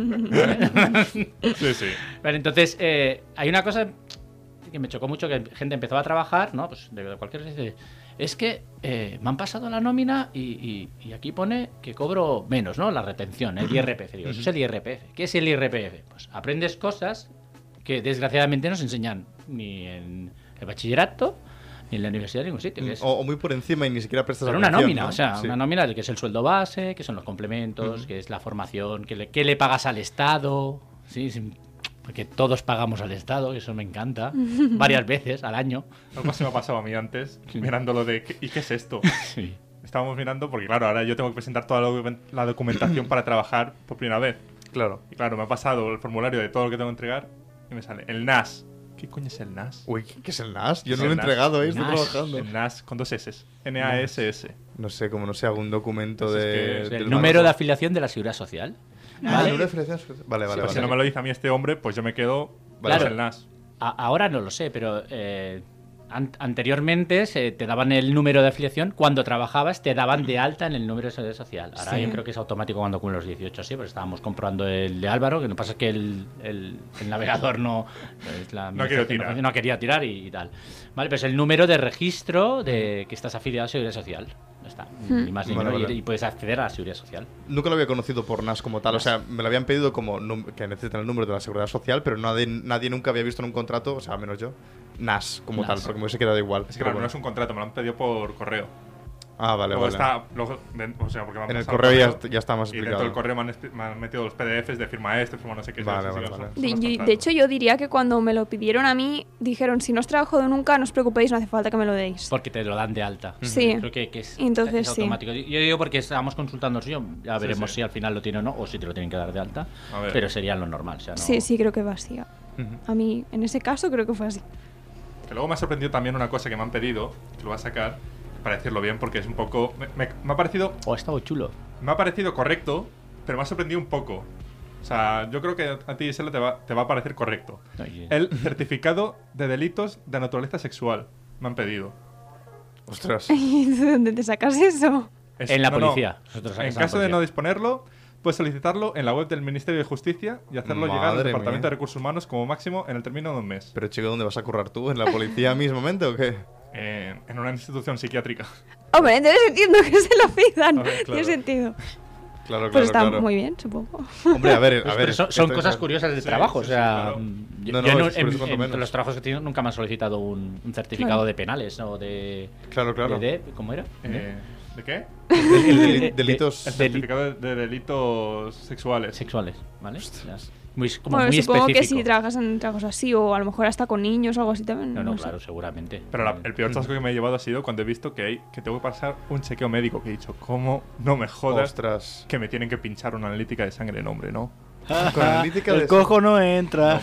B: Sí, sí.
E: Vale, entonces, eh, hay una cosa que me chocó mucho, que gente empezó a trabajar, ¿no? Pues de cualquier... Dice, es que eh, me han pasado la nómina y, y, y aquí pone que cobro menos, ¿no? La retención, el I R P F. Digo, eso es el I R P F. ¿Qué es el I R P F? Pues aprendes cosas que desgraciadamente no se enseñan ni en el bachillerato ni en la universidad, en ningún sitio. Que es...
D: o, o muy por encima y ni siquiera prestas
E: Pero una
D: atención,
E: nómina,
D: ¿no?
E: o sea,
D: sí.
E: una nómina de que es el sueldo base, que son los complementos, uh-huh. que es la formación, que le, que le pagas al Estado, sí, sí, porque todos pagamos al Estado, eso me encanta, varias veces al año.
B: Algo así me ha pasado a mí antes, sí. mirando lo de, ¿y qué es esto?
E: Sí.
B: Estábamos mirando, porque claro, ahora yo tengo que presentar toda la, la documentación para trabajar por primera vez.
D: Claro.
B: Y claro, me ha pasado el formulario de todo lo que tengo que entregar y me sale el N A S. ¿Qué coño es el N A S?
D: Uy, ¿qué es el N A S? Yo
B: ¿Es
D: no lo he
B: el N A S?
D: entregado, ¿eh? Estoy
E: N A S.
D: trabajando.
B: El N A S con dos S. N A S S.
D: No sé, como no sé, algún documento
B: Pues es
D: de...
B: que-
E: El
D: del
E: número
D: banco.
E: de afiliación de la Seguridad Social.
D: Ah,
E: ¿Vale?
D: número de afiliación. Vale, vale,
B: Pues
D: vale.
B: si no me lo dice a mí este hombre, pues yo me quedo...
D: Vale,
B: Vale,
E: claro.
B: el N A S.
E: A- ahora no lo sé, pero eh, an- anteriormente se te daban el número de afiliación. Cuando trabajabas te daban de alta en el número de seguridad social. Ahora
C: Sí.
E: yo creo que es automático cuando cumplen los dieciocho, sí, pero estábamos comprobando el de Álvaro, que no pasa que el, el, el navegador no... es la
B: No quiero tirar.
E: No quería tirar y, y tal. Vale, pues el número de registro de que estás afiliado a Seguridad Social. Ya está,
C: Hmm.
E: ni más ni
D: Vale,
E: menos.
D: vale.
E: Y, y puedes acceder a la Seguridad Social.
D: Nunca lo había conocido por N A S como tal. O sea, me lo habían pedido como num- que necesitan el número de la seguridad social, pero nadie, nadie nunca había visto en un contrato, o sea, menos yo, N A S como
E: N A
D: tal,
E: S.
D: porque me hubiese quedado igual.
B: Es que
D: Pero
B: claro,
D: bueno.
B: no es un contrato, me lo han pedido por correo.
D: Ah, vale,
B: luego
D: vale.
B: está... Luego, de- o sea, porque me han
D: En el
B: pasado
D: correo ya, ya está más
B: Y
D: explicado.
B: dentro del correo me han, espe- me han metido los P D Fs de firma este, firma no sé qué.
D: Vale,
B: sí, sí,
D: vale,
B: son-
D: vale.
B: son
C: De,
B: los
C: y- de
B: contratos.
C: hecho, yo diría que cuando me lo pidieron a mí, dijeron, si no os trabajo de nunca, no os preocupéis, no hace falta que me lo deis.
E: Porque te lo dan de alta.
C: Sí.
E: Creo que, que es,
C: Entonces,
E: es
C: sí.
E: automático. Yo digo porque estábamos consultando el suyo, ya
B: Sí,
E: veremos
B: sí.
E: si al final lo tiene o no, o si te lo tienen que dar de alta.
B: A ver.
E: Pero sería lo normal. O sea, no...
C: Sí, sí, creo que va así.
D: Ujú.
C: A mí, en ese caso, creo que fue así.
B: Que luego me ha sorprendido también una cosa que me han pedido, que lo voy a sacar, para decirlo bien, porque es un poco... Me, me- me ha parecido
E: O ha estado chulo.
B: me ha parecido correcto, pero me ha sorprendido un poco. O sea, yo creo que a ti, Gisela, te va, te va a parecer correcto.
E: Oye.
B: El certificado de delitos de naturaleza sexual me han pedido.
D: Ostras.
C: ¿Y de dónde te sacas eso?
B: Es-
E: En la
B: no, no.
E: policía. Nosotros
B: En
E: sacamos
B: caso
E: a la
B: de no
E: policía.
B: disponerlo, puedes solicitarlo en la web del Ministerio de Justicia y hacerlo llegar al
D: Madre
B: Departamento
D: mía.
B: de Recursos Humanos como máximo en el término de un mes.
D: Pero chico, ¿dónde vas a currar tú? ¿En la policía mismamente o qué?
B: Eh, en una institución psiquiátrica.
C: Hombre, entonces entiendo que se lo pidan.
B: A ver, claro.
C: Tiene sentido.
D: Claro, claro,
C: Pues está
D: claro.
C: muy bien, supongo.
D: Hombre, a ver, a
E: Pues,
D: ver.
E: pero son, son
D: esto-
E: cosas curiosas del
B: Sí,
E: trabajo.
B: sí,
E: o sea,
B: sí, claro.
E: mm, yo,
D: No, no,
E: yo
D: es
E: en,
D: por eso
E: en-
D: cuanto
E: en
D: menos.
E: los trabajos que he tenido nunca me han solicitado un, un certificado
C: Claro.
E: de penales o de.
D: Claro, claro.
E: de- de- ¿Cómo era?
B: Eh, ¿De qué?
D: El deli-
E: de-
D: delitos.
B: El
E: Deli-
B: certificado de, de delitos sexuales.
E: Sexuales, ¿vale? Ya es Muy, como
C: Bueno,
E: muy
C: supongo que
E: específico.
C: si trabajas en trabajos así, o a lo mejor hasta con niños o algo así también.
E: No, no,
C: sé.
E: claro, seguramente.
B: Pero la- el peor chasco que me he llevado ha sido cuando he visto que, hay, que tengo que pasar un chequeo médico. Que he dicho, ¿cómo no me jodas
D: Ostras.
B: que me tienen que pinchar una analítica de sangre en hombre, no?
D: Con analítica de-
E: El cojo no entra.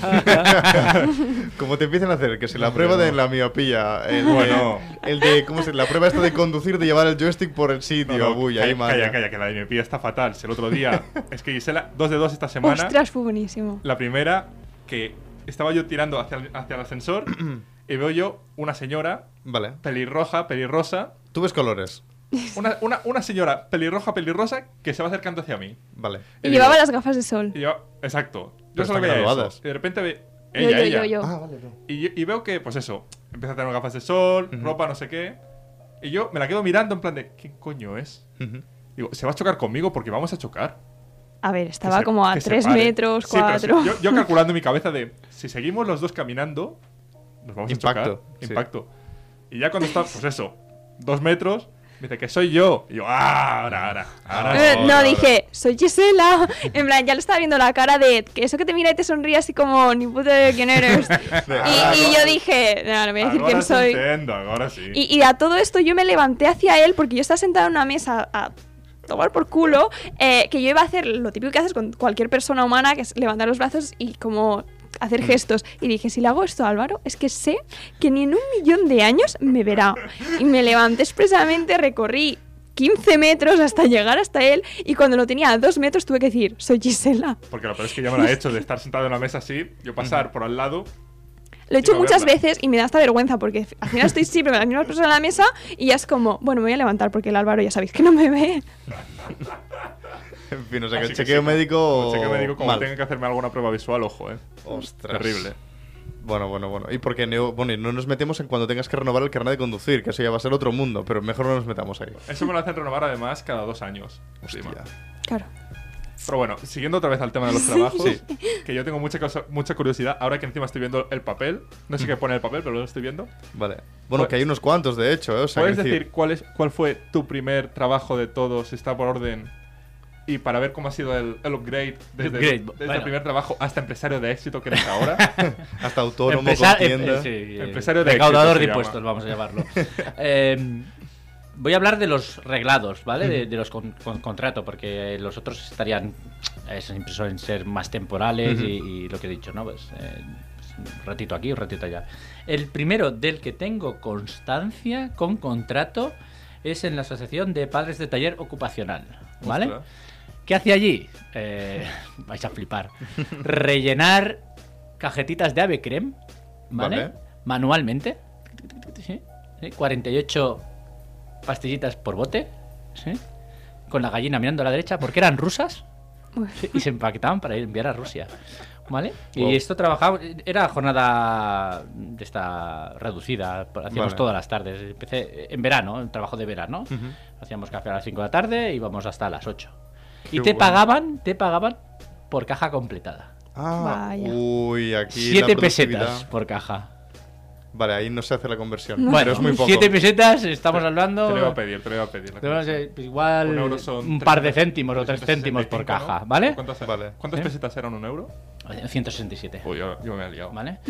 D: Como te empiezan a hacer, que si la prueba
B: no.
D: de la miopía, el,
B: Bueno.
D: de, el de, ¿cómo se La prueba esta de conducir, de llevar el joystick por el sitio,
B: No, no,
D: uy,
B: calla,
D: ahí madre.
B: calla, calla, que la de miopía está fatal. Si el otro día, es que Gisela, dos de dos esta semana.
C: Ostras, fue buenísimo.
B: La primera, que estaba yo tirando hacia el, hacia el ascensor y veo yo una señora
D: Vale.
B: pelirroja, pelirrosa.
D: Tú ves colores.
B: Una, una, una señora pelirroja, pelirrosa que se va acercando hacia mí.
D: Vale.
C: Y
B: Y
C: llevaba
B: digo-
C: las gafas de sol.
B: Y yo, exacto. Yo
D: Pero
B: solo
D: están
B: veía
D: graduadas.
B: eso. Y de repente ve.
C: Yo,
B: Ella,
C: yo,
B: ella.
C: yo, yo.
D: Ah, vale. no.
B: Y, y veo que, pues eso, empieza a tener gafas de sol,
D: Ujú.
B: ropa, no sé qué. Y yo me la quedo mirando en plan de, ¿qué coño es?
D: Ujú.
B: Digo, se va a chocar conmigo porque vamos a chocar.
C: A ver,
B: Que
C: estaba
B: se-
C: como a
B: que se
C: tres
B: pare.
C: metros,
B: Sí, pero
C: cuatro.
B: sí, yo, yo calculando en mi cabeza de, si seguimos los dos caminando, nos vamos
D: Impacto,
B: a chocar.
D: sí.
B: Impacto. Y ya cuando está, pues eso, dos metros, Me dice que soy yo. Y yo, ah, ahora, ahora. ahora
C: Eh,
B: sí".
C: no,
D: ahora.
C: dije, soy Gisela. En plan, ya le estaba viendo la cara de que eso que te mira y te sonríe así como, ni puta idea de quién eres. y, y yo dije, no, no voy a decir
B: Ahora
C: quién
B: sí
C: soy.
B: entiendo, ahora sí.
C: Y, y a todo esto yo me levanté hacia él porque yo estaba sentada en una mesa a tomar por culo, eh, que yo iba a hacer lo típico que haces con cualquier persona humana, que es levantar los brazos y como hacer gestos. Y dije, si le hago esto a Álvaro, es que sé que ni en un millón de años me verá. Y me levanté expresamente, recorrí quince metros hasta llegar hasta él y cuando lo tenía a dos metros tuve que decir, soy Gisela.
B: Porque lo peor es que ya me lo ha hecho de estar sentado en una mesa así, yo pasar por al lado.
C: Lo he hecho
B: Y no
C: muchas
B: verla.
C: veces y me da hasta vergüenza porque al final estoy siempre con las mismas personas en la mesa y ya es como, bueno, me voy a levantar porque el Álvaro ya sabéis que no me ve.
D: En fin, o sea que
B: Así
D: el
B: que
D: chequeo
B: sí,
D: médico.
B: El chequeo médico, como
D: mal.
B: tenga que hacerme alguna prueba visual, ojo, eh.
D: Ostras.
B: Terrible.
D: Bueno, bueno, bueno. Y porque no, bueno, y no nos metemos en cuando tengas que renovar el carnet de conducir, que eso ya va a ser otro mundo, pero mejor no nos metamos ahí.
B: Eso me lo hacen renovar además cada dos años. encima.
D: Hostia.
C: Claro.
B: Pero bueno, siguiendo otra vez al tema de los trabajos, que yo tengo mucha, cosa- mucha curiosidad, ahora que encima estoy viendo el papel, no sé qué pone el papel, pero lo estoy viendo.
D: Vale. Bueno, que hay unos cuantos, de hecho, ¿eh? O sea,
B: ¿Puedes
D: quiero
B: decir cuál, es, cuál fue tu primer trabajo de todos, está por orden, y para ver cómo ha sido el, el upgrade desde,
E: Upgrade,
B: desde
E: bueno.
B: el primer trabajo hasta empresario de éxito que eres ahora?
D: hasta autónomo
E: Empezar-
D: con tienda.
E: em- eh, sí, eh,
B: Empresario de
E: recaudador de
B: éxito se
E: impuestos,
B: llama.
E: vamos a llamarlo. Eh, voy a hablar de los reglados, ¿vale? De, de los con, con- contrato, porque los otros estarían, eh, siempre suelen ser más temporales y, y lo que he dicho, ¿no? Pues, eh, pues un ratito aquí, un ratito allá. El primero del que tengo constancia con contrato es en la Asociación de Padres de Taller Ocupacional, ¿vale?
B: Ostras.
E: ¿Qué hacía allí? Eh, vais a flipar. Rellenar cajetitas de ave creme, ¿vale?
D: Vale.
E: Manualmente. ¿Sí? ¿Sí? cuarenta y ocho pastillitas por bote, ¿sí? Con la gallina mirando a la derecha, porque eran rusas, ¿sí? Y se empaquetaban para ir enviar a Rusia, ¿vale?
D: Wow.
E: Y esto trabajaba, era jornada de esta reducida, hacíamos
D: Vale.
E: todas las tardes. Empecé en verano, el trabajo de verano. Hacíamos café a las cinco de la tarde y íbamos hasta las ocho. Y
D: Qué
E: te
D: bueno.
E: pagaban, te pagaban por caja completada.
D: Ah,
C: Vaya.
D: uy, aquí. la
E: Siete
D: productividad-
E: pesetas por caja.
D: Vale, ahí no se hace la conversión.
C: No.
E: Bueno,
D: pero es muy poco.
E: siete pesetas, estamos
B: Te
E: hablando.
B: lo iba a pedir, te lo iba a pedir. la
E: No
B: cosa.
E: sé, pues igual
B: Un
E: un,
B: euro son
E: par de
B: trescientos
E: céntimos o tres céntimos por
B: trescientos sesenta y cinco,
E: caja,
B: ¿no?
E: ¿vale?
B: ¿Cuántas,
D: Vale.
B: ¿cuántas
E: ¿Eh?
B: pesetas eran un euro?
E: ciento sesenta y siete.
B: Uy, yo, yo me he liado.
E: ¿Vale?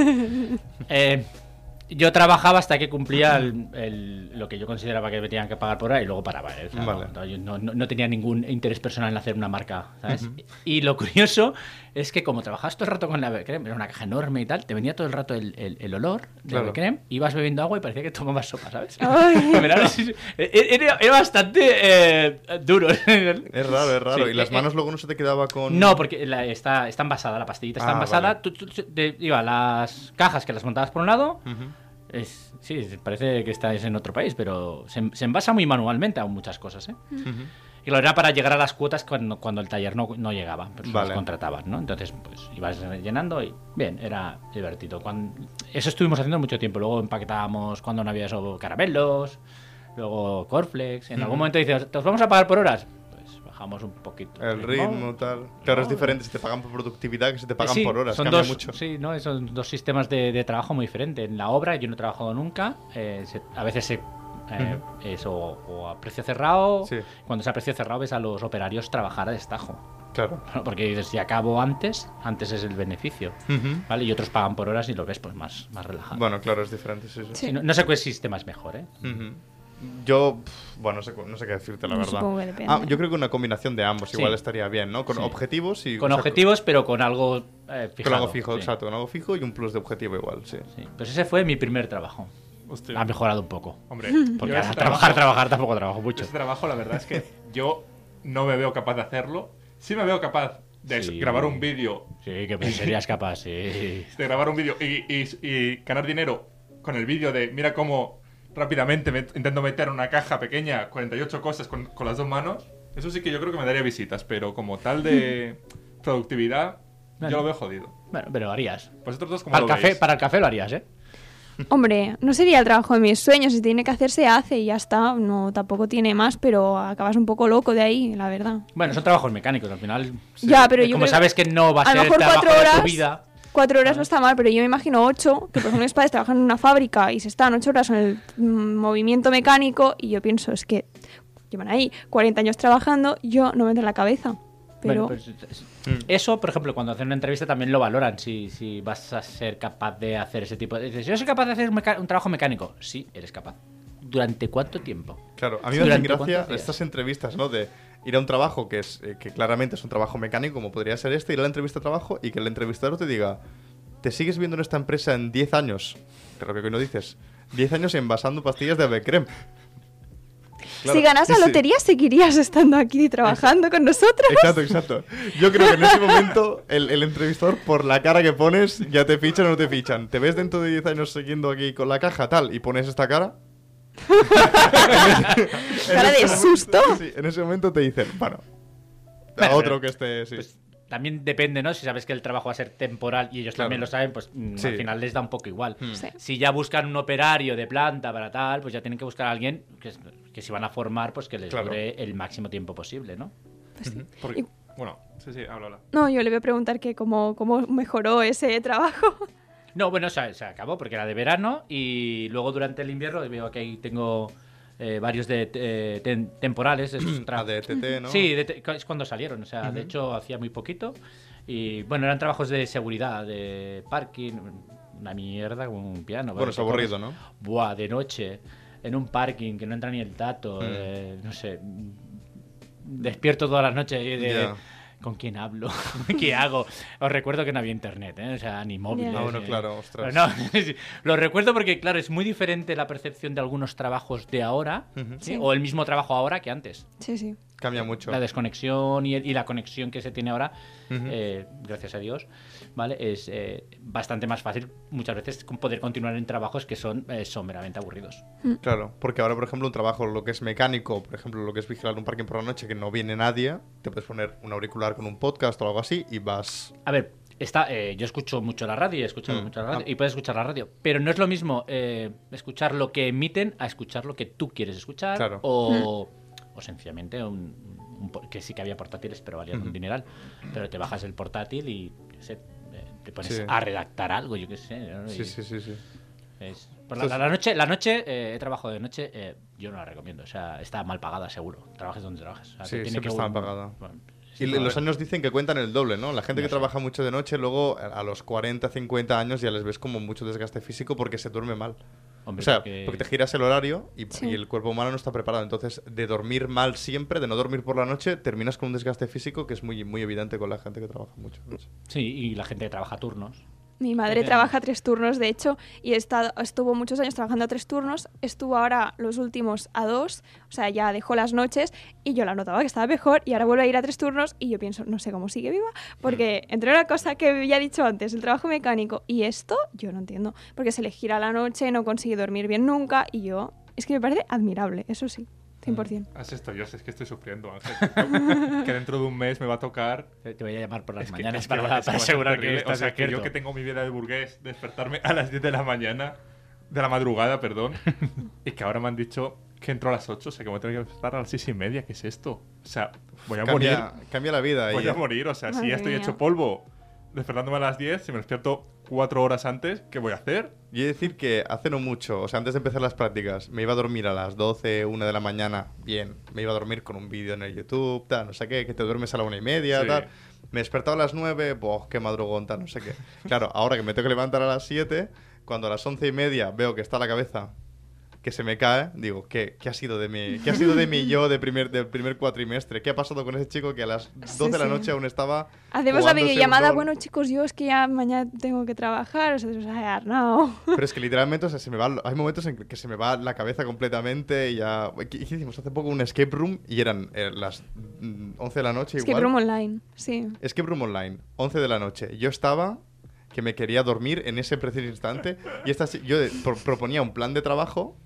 E: Eh, yo trabajaba hasta que cumplía el- el- lo que yo consideraba que me tenían que pagar por hora y luego paraba. ¿eh? O sea,
D: Vale.
E: no, yo no, no- no tenía ningún interés personal en hacer una marca, ¿sabes? Y lo curioso es que como trabajabas todo el rato con la ave creme, era una caja enorme y tal, te venía todo el rato el, el- el olor de
D: Claro.
E: ave creme, ibas bebiendo agua y parecía que tomabas sopa, ¿sabes?
C: Ay.
E: Era, era- era bastante eh, duro.
D: Es raro, es raro.
E: Sí,
D: ¿Y las
E: eh,
D: manos luego no se te quedaba con.?
E: No, porque la- está, está envasada, la pastillita está
D: Ah,
E: envasada.
D: vale.
E: Tú- tú- tú- de- iba, las cajas que las montabas por un lado.
D: Ujú.
E: Es, sí, parece que estáis en otro país, pero se, se envasa muy manualmente aún muchas cosas, ¿eh?
D: Ujú.
E: Y lo era para llegar a las cuotas cuando, cuando el taller no, no llegaba, pero
D: Vale.
E: los contrataban, ¿no? Entonces, pues ibas llenando y bien, era divertido. Cuando, eso estuvimos haciendo mucho tiempo. Luego empaquetábamos cuando no había eso, caramelos, luego cornflakes. En algún momento dices, ¿te os vamos a pagar por horas? Pues bajamos un poquito.
D: El ritmo, tal. Claro, es diferente si te pagan por productividad que si te pagan
E: Sí,
D: por horas.
E: son
D: Cambia
E: dos,
D: mucho.
E: Sí, ¿no? Son dos sistemas de, de trabajo muy diferentes. En la obra yo no he trabajado nunca. eh, se- a veces se, eh, es o, o a precio cerrado.
D: Sí.
E: Cuando es a precio cerrado ves a los operarios trabajar a destajo.
D: Claro.
E: Porque dices, si acabo antes, antes es el beneficio.
D: Ujú.
E: ¿Vale? Y otros pagan por horas y lo ves pues más, más relajado.
D: Bueno, claro, es diferente, sí, sí.
E: Sí, no, no sé qué sistema es mejor, ¿eh?
D: Ujú. Yo, pf, bueno, no sé, cu- no sé qué decirte, la
C: Yo
D: verdad.
C: supongo que depende.
D: Ah, yo creo que una combinación de ambos
E: Sí.
D: igual estaría bien, ¿no? Con
E: Sí.
D: objetivos y.
E: Con
D: o sea,
E: objetivos, pero con algo eh,
D: Con
E: fijado.
D: algo fijo,
E: sí,
D: exacto. Con algo fijo y un plus de objetivo igual, sí.
E: sí. Pues ese fue mi primer trabajo.
B: Hostia.
E: Ha mejorado un poco.
B: Hombre,
E: Porque
B: yo
E: ahora
B: ese
E: trabajar,
B: trabajo-
E: trabajar tampoco trabajo mucho.
B: Ese trabajo, la verdad es que yo no me veo capaz de hacerlo. Sí me veo capaz de
E: Sí.
B: grabar un vídeo,
E: Sí, que pues serías capaz, sí.
B: de grabar un vídeo y, y- y ganar dinero con el vídeo de mira cómo rápidamente me- intento meter en una caja pequeña cuarenta y ocho cosas con, con las dos manos. Eso sí que yo creo que me daría visitas, pero como tal de productividad,
E: Bueno.
B: yo lo veo jodido.
E: Bueno, pero lo harías.
B: Vosotros dos, ¿cómo
E: Para el,
B: lo
E: café,
B: veis?
E: para el café lo harías, ¿eh?
C: Hombre, no sería el trabajo de mis sueños. Si tiene que hacer, se hace y ya está. No, tampoco tiene más, pero acabas un poco loco de ahí, la verdad.
E: Bueno, son trabajos mecánicos, al final.
C: Ya, pero yo
E: Como
C: creo
E: sabes que no va a,
C: a lo
E: ser el
C: mejor
E: trabajo
C: cuatro
E: de tu
C: horas-
E: vida.
C: Cuatro horas no está mal, pero yo me imagino ocho, que por ejemplo mis padres trabajan en una fábrica y se están ocho horas en el mm, movimiento mecánico y yo pienso, es que llevan ahí cuarenta años trabajando, yo no me entra en la cabeza. Pero...
E: Bueno, pues, eso, por ejemplo, cuando hacen una entrevista también lo valoran, si, si vas a ser capaz de hacer ese tipo de... Dices, yo soy capaz de hacer un, meca- un trabajo mecánico. Sí, eres capaz. ¿Durante cuánto tiempo?
D: Claro, a mí me hacen
E: ¿Durante
D: gracia
E: cuántos días?
D: estas entrevistas, ¿no? De ir a un trabajo que es eh, que claramente es un trabajo mecánico, como podría ser este, ir a la entrevista de trabajo y que el entrevistador te diga, ¿te sigues viendo en esta empresa en diez años? Pero que hoy no dices, diez años envasando pastillas de Avecrem. Claro,
C: si ganas la
D: sí, sí.
C: lotería, seguirías estando aquí trabajando con nosotros.
D: Exacto, exacto. Yo creo que en ese momento el, el entrevistador, por la cara que pones, ya te fichan o no te fichan. ¿Te ves dentro de diez años siguiendo aquí con la caja, tal, y pones esta cara?
C: Cara de
D: ese
C: susto.
D: momento- sí, en ese momento te dicen, bueno, a
E: Bueno,
D: otro
E: pero,
D: que esté, sí.
E: Pues también depende, ¿no? Si sabes que el trabajo va a ser temporal y ellos
D: Claro.
E: también lo saben, pues mm,
D: Sí.
E: al final les da un poco igual.
C: Sí.
E: Si ya buscan un operario de planta para tal, pues ya tienen que buscar a alguien que, es- que si van a formar, pues que les
D: Claro.
E: dure el máximo tiempo posible, ¿no?
C: Pues sí.
B: Porque,
C: Y-
B: bueno, sí, sí, habla, habla.
C: No, yo le voy a preguntar que cómo, cómo mejoró ese trabajo.
E: No, bueno, se, se acabó porque era de verano y luego durante el invierno veo que ahí tengo eh, varios de eh, ten- temporales. esos tra-
D: A D T T, ¿no?
E: Sí, de te- es cuando salieron, o sea, de hecho hacía muy poquito. Y bueno, eran trabajos de seguridad, de parking, una mierda con un piano.
D: Bueno,
E: ¿vale?
D: es aburrido, ¿no?
E: Buah, de noche, en un parking que no entra ni el dato,
D: Mm.
E: eh, no sé. Despierto todas las noches y de...
D: Ya.
E: ¿Con quién hablo? ¿Qué hago? Os recuerdo que no había internet, ¿eh? O sea, ni móviles.
C: Ya.
D: Ah, bueno,
E: eh.
D: claro, ostras.
E: No, sí, lo recuerdo porque, claro, es muy diferente la percepción de algunos trabajos de ahora,
D: Ujú.
E: ¿sí?
C: Sí.
E: O el mismo trabajo ahora que antes.
C: Sí, sí.
D: Cambia mucho.
E: La desconexión y, el- y la conexión que se tiene ahora,
D: Ujú.
E: eh, gracias a Dios, ¿vale? Es eh, bastante más fácil muchas veces con poder continuar en trabajos que son eh, someramente aburridos.
D: Claro, porque ahora, por ejemplo, un trabajo, lo que es mecánico, por ejemplo, lo que es vigilar un parking por la noche, que no viene nadie, te puedes poner un auricular con un podcast o algo así y vas...
E: A ver, está, eh, yo escucho mucho la radio, he escuchado
D: Mm.
E: mucho la radio,
D: Ah.
E: y puedes escuchar la radio, pero no es lo mismo eh, escuchar lo que emiten a escuchar lo que tú quieres escuchar,
D: Claro.
E: o, o sencillamente un, un po- que sí que había portátiles, pero valían
D: Ujú.
E: un dineral, pero te bajas el portátil y yo sé, eh, te pones
D: Sí.
E: a redactar algo, yo qué sé. ¿no?
D: Sí,
E: Y
D: sí, sí, sí.
E: es- por la,
D: Entonces-
E: la noche, la noche eh, he trabajado de noche, eh, yo no la recomiendo, o sea, está mal pagada seguro, trabajes donde trabajes. O sea,
D: Sí,
E: que tiene
D: siempre
E: que-
D: está mal pagada.
E: Bueno,
D: Y
E: sí,
D: le-
E: a
D: los
E: ver.
D: años dicen que cuentan el doble, ¿no? La gente
E: No
D: que
E: sé.
D: trabaja mucho de noche, luego a a los cuarenta, cincuenta años ya les ves como mucho desgaste físico porque se duerme mal.
E: Hombre,
D: O sea,
E: porque-
D: porque te giras el horario y,
C: Sí.
D: y el cuerpo humano no está preparado. Entonces, de dormir mal siempre, de no dormir por la noche, terminas con un desgaste físico que es muy, muy evidente con la gente que trabaja mucho. de noche.
E: Sí, y la gente que trabaja turnos.
C: Mi madre
E: Entiendo.
C: trabaja tres turnos, de hecho, y he estado- estuvo muchos años trabajando a tres turnos, estuvo ahora los últimos a dos, o sea, ya dejó las noches, y yo la notaba que estaba mejor, y ahora vuelve a ir a tres turnos, y yo pienso, no sé cómo sigue viva, porque entre una cosa que ya he dicho antes, el trabajo mecánico, y esto, yo no entiendo, porque se le gira la noche, no consigue dormir bien nunca, y yo, es que me parece admirable, eso sí, cien por ciento.
B: Haz esto, yo sé, es que estoy sufriendo, Ángel. que dentro de un mes me va a tocar.
E: Te te voy a llamar por las
B: Es que-
E: mañanas
B: es que
E: para,
B: va- es que
E: para
B: va a ser
E: asegurar que
B: terrible.
E: estás
B: O sea, que yo
E: despierto.
B: que tengo mi vida de burgués, despertarme a las diez de la mañana, de la madrugada, perdón, y que ahora me han dicho que entro a las ocho, o sea, que me tengo que despertar a las seis y media, ¿qué es esto? O sea, voy a
D: Cambia,
B: morir.
D: cambia la vida.
B: Voy
D: y-
B: a morir, o sea, si
C: Madre
B: ya estoy
C: mía.
B: hecho polvo despertándome a las diez, si me despierto cuatro horas antes, ¿qué voy a hacer?
D: Y he de decir que hace no mucho, o sea, antes de empezar las prácticas, me iba a dormir a las doce, una de la mañana, bien, me iba a dormir con un vídeo en el YouTube, tal, no sé qué, que te duermes a la una y media,
B: Sí.
D: tal. Me despertaba a las nueve, boh, qué madrugón, tal, no sé qué. Claro, ahora que me tengo que levantar a las siete, cuando a las once y media veo que está la cabeza que se me cae, digo, ¿qué, qué ha sido de mí? ¿Qué ha sido de mí yo de primer, del primer cuatrimestre? ¿Qué ha pasado con ese chico que a las doce de la
C: sí.
D: noche aún estaba
C: Hacemos la
D: jugándose un
C: videollamada,
D: LOL?
C: bueno chicos, yo es que ya mañana tengo que trabajar, o sea, ay, Arnau.
D: Pero es que literalmente, o sea, se me va, hay momentos en que se me va la cabeza completamente y ya... ¿Qué qué hicimos? Hace poco un escape room y eran eh, las mm, once de la noche
C: Escape
D: igual.
C: room online, sí.
D: Escape room online, once de la noche. Yo estaba que me quería dormir en ese preciso instante y esta, chi- yo de- pro- proponía un plan de trabajo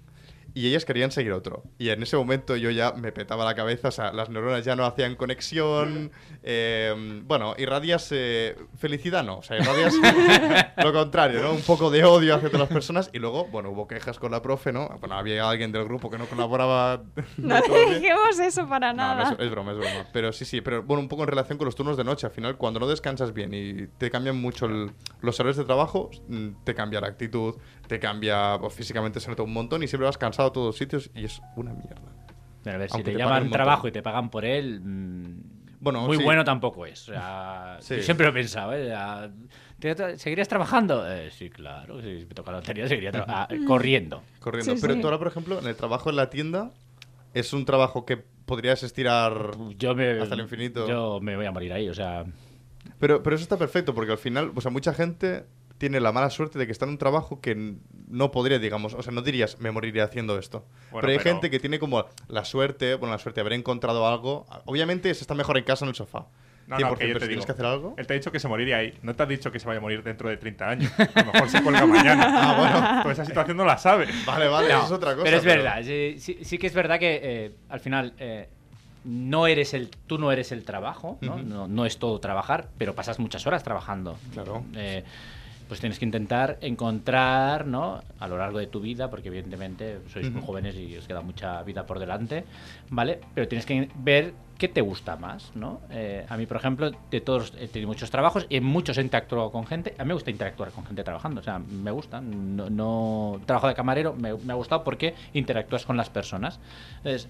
D: y ellas querían seguir otro. Y en ese momento yo ya me petaba la cabeza, o sea, las neuronas ya no hacían conexión, eh, bueno, irradias eh, felicidad, no, o sea, irradias lo contrario, ¿no? Un poco de odio hacia todas las personas, y luego, bueno, hubo quejas con la profe, ¿no? Bueno, había alguien del grupo que no colaboraba.
C: No le dijimos eso para
D: No,
C: nada.
D: no, es, es broma, es broma. Pero sí, sí, pero bueno, un poco en relación con los turnos de noche. Al final, cuando no descansas bien y te cambian mucho el- los horarios de trabajo, mm, te cambia la actitud, te cambia, pues, físicamente se nota un montón y siempre vas cansado a todos sitios y es una mierda.
E: Pero a ver, si
D: Aunque
E: te,
D: te paguen un
E: llaman
D: montón.
E: trabajo y te pagan por él, mmm,
D: Bueno,
E: muy
D: sí.
E: bueno tampoco es. O sea,
D: Sí.
E: yo siempre lo he pensado, ¿eh? A- ¿te- te- ¿Seguirías trabajando? Eh, sí, claro, si me toca la lotería seguiría tra- ah, corriendo.
D: Corriendo.
C: Sí,
D: pero
C: sí.
D: tú ahora, por ejemplo, en el trabajo en la tienda, es un trabajo que podrías estirar.
E: Yo me,
D: Hasta el infinito.
E: Yo me voy a morir ahí, o sea...
D: Pero, pero eso está perfecto, porque al final, o sea, mucha gente tiene la mala suerte de que está en un trabajo que n- no podría, digamos, o sea, no dirías, me moriría haciendo esto.
B: Bueno,
D: pero hay
B: pero-
D: gente que tiene como la suerte, bueno, la suerte de haber encontrado algo. Obviamente se está mejor en casa en el sofá.
B: No,
D: cien
B: no,
D: por
B: que
D: cien,
B: yo
D: pero
B: te
D: si
B: digo.
D: tienes que hacer algo.
B: Él te ha dicho que se moriría ahí. No te ha dicho que se vaya a morir dentro de treinta años. A lo mejor se cuelga mañana.
D: Ah, bueno.
B: Pues esa situación no la sabe.
D: Vale, vale,
E: No,
D: eso es otra cosa.
E: pero es verdad, sí, sí- sí que es verdad que eh, al final eh, no eres el, tú no eres el trabajo, ¿no?
D: Ujú.
E: no, no es todo trabajar, pero pasas muchas horas trabajando.
D: Claro.
E: Eh, pues tienes que intentar encontrar, ¿no? A lo largo de tu vida, porque evidentemente sois muy
D: Ujú.
E: jóvenes y os queda mucha vida por delante, ¿vale? Pero tienes que ver qué te gusta más, ¿no? Eh, a mí, por ejemplo, de todos he tenido muchos trabajos y en muchos he interactuado con gente. A mí me gusta interactuar con gente trabajando, o sea, me gusta. No, no trabajo de camarero, me, me ha gustado porque interactúas con las personas. Entonces,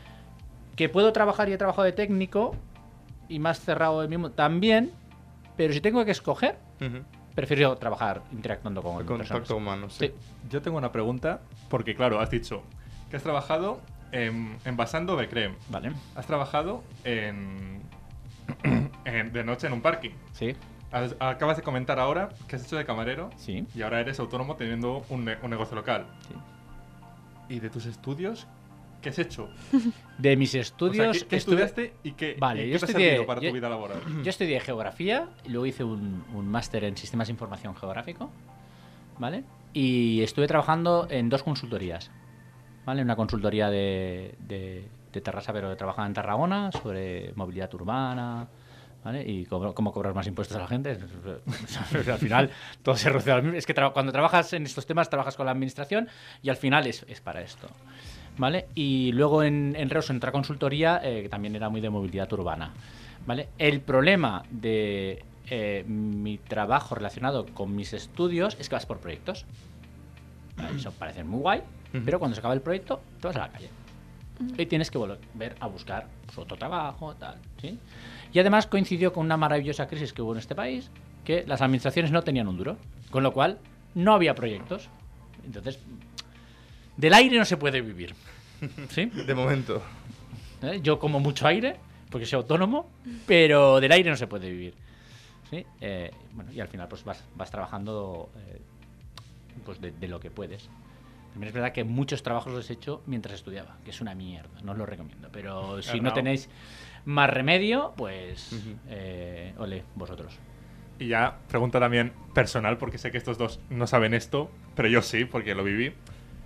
E: que puedo trabajar y he trabajado de técnico y más cerrado el mismo también, pero si tengo que escoger,
D: Ujú.
E: prefiero trabajar interactuando con
D: El
E: personas.
D: contacto humano, sí.
E: Sí.
B: Yo tengo una pregunta, porque claro, has dicho que has trabajado en, envasando Becrem.
E: Vale,
B: Has trabajado en, en- de noche en un parking.
E: sí,
B: Has- acabas de comentar ahora que has hecho de camarero
E: sí,
B: y ahora eres autónomo teniendo un, ne- un negocio local.
E: sí.
B: ¿Y de tus estudios? ¿Qué has hecho?
E: De mis
B: O sea,
E: estudios...
B: ¿qué, qué
E: estuve-
B: estudiaste y qué,
E: Vale,
B: y
E: yo
B: qué te ha
E: estudié-
B: servido para
E: yo-
B: tu vida laboral?
E: Yo estudié geografía y luego hice un, un máster en sistemas de información geográfico, ¿vale? Y estuve trabajando en dos consultorías, ¿vale? Una consultoría de, de, de Terrassa, pero que trabajaba en Tarragona, sobre movilidad urbana, ¿vale? Y cómo, cómo cobrar más impuestos a la gente. Al final todo se reduce al mismo. Es que tra- cuando trabajas en estos temas trabajas con la administración y al final es, es para esto. ¿Vale? Y luego en, en Reus, en otra consultoría, eh, que también era muy de movilidad urbana. ¿Vale? El problema de eh, mi trabajo relacionado con mis estudios es que vas por proyectos. ¿Vale? Eso parece muy guay, pero cuando se acaba el proyecto, te vas a la calle. Y tienes que volver a buscar pues, otro trabajo, tal, ¿sí? Y además coincidió con una maravillosa crisis que hubo en este país, que las administraciones no tenían un duro, con lo cual no había proyectos. Entonces, del aire no se puede vivir, ¿sí?
D: De momento.
E: ¿Eh? Yo como mucho aire, porque soy autónomo, pero del aire no se puede vivir, ¿sí? Eh, bueno, y al final pues vas, vas trabajando eh, pues de, de lo que puedes. También es verdad que muchos trabajos los he hecho mientras estudiaba, que es una mierda, no os lo recomiendo. Pero si no
B: Arnau.
E: tenéis más remedio, pues
D: Ujú.
E: eh, ole, vosotros.
B: Y ya, pregunta también personal, porque sé que estos dos no saben esto, pero yo sí, porque lo viví.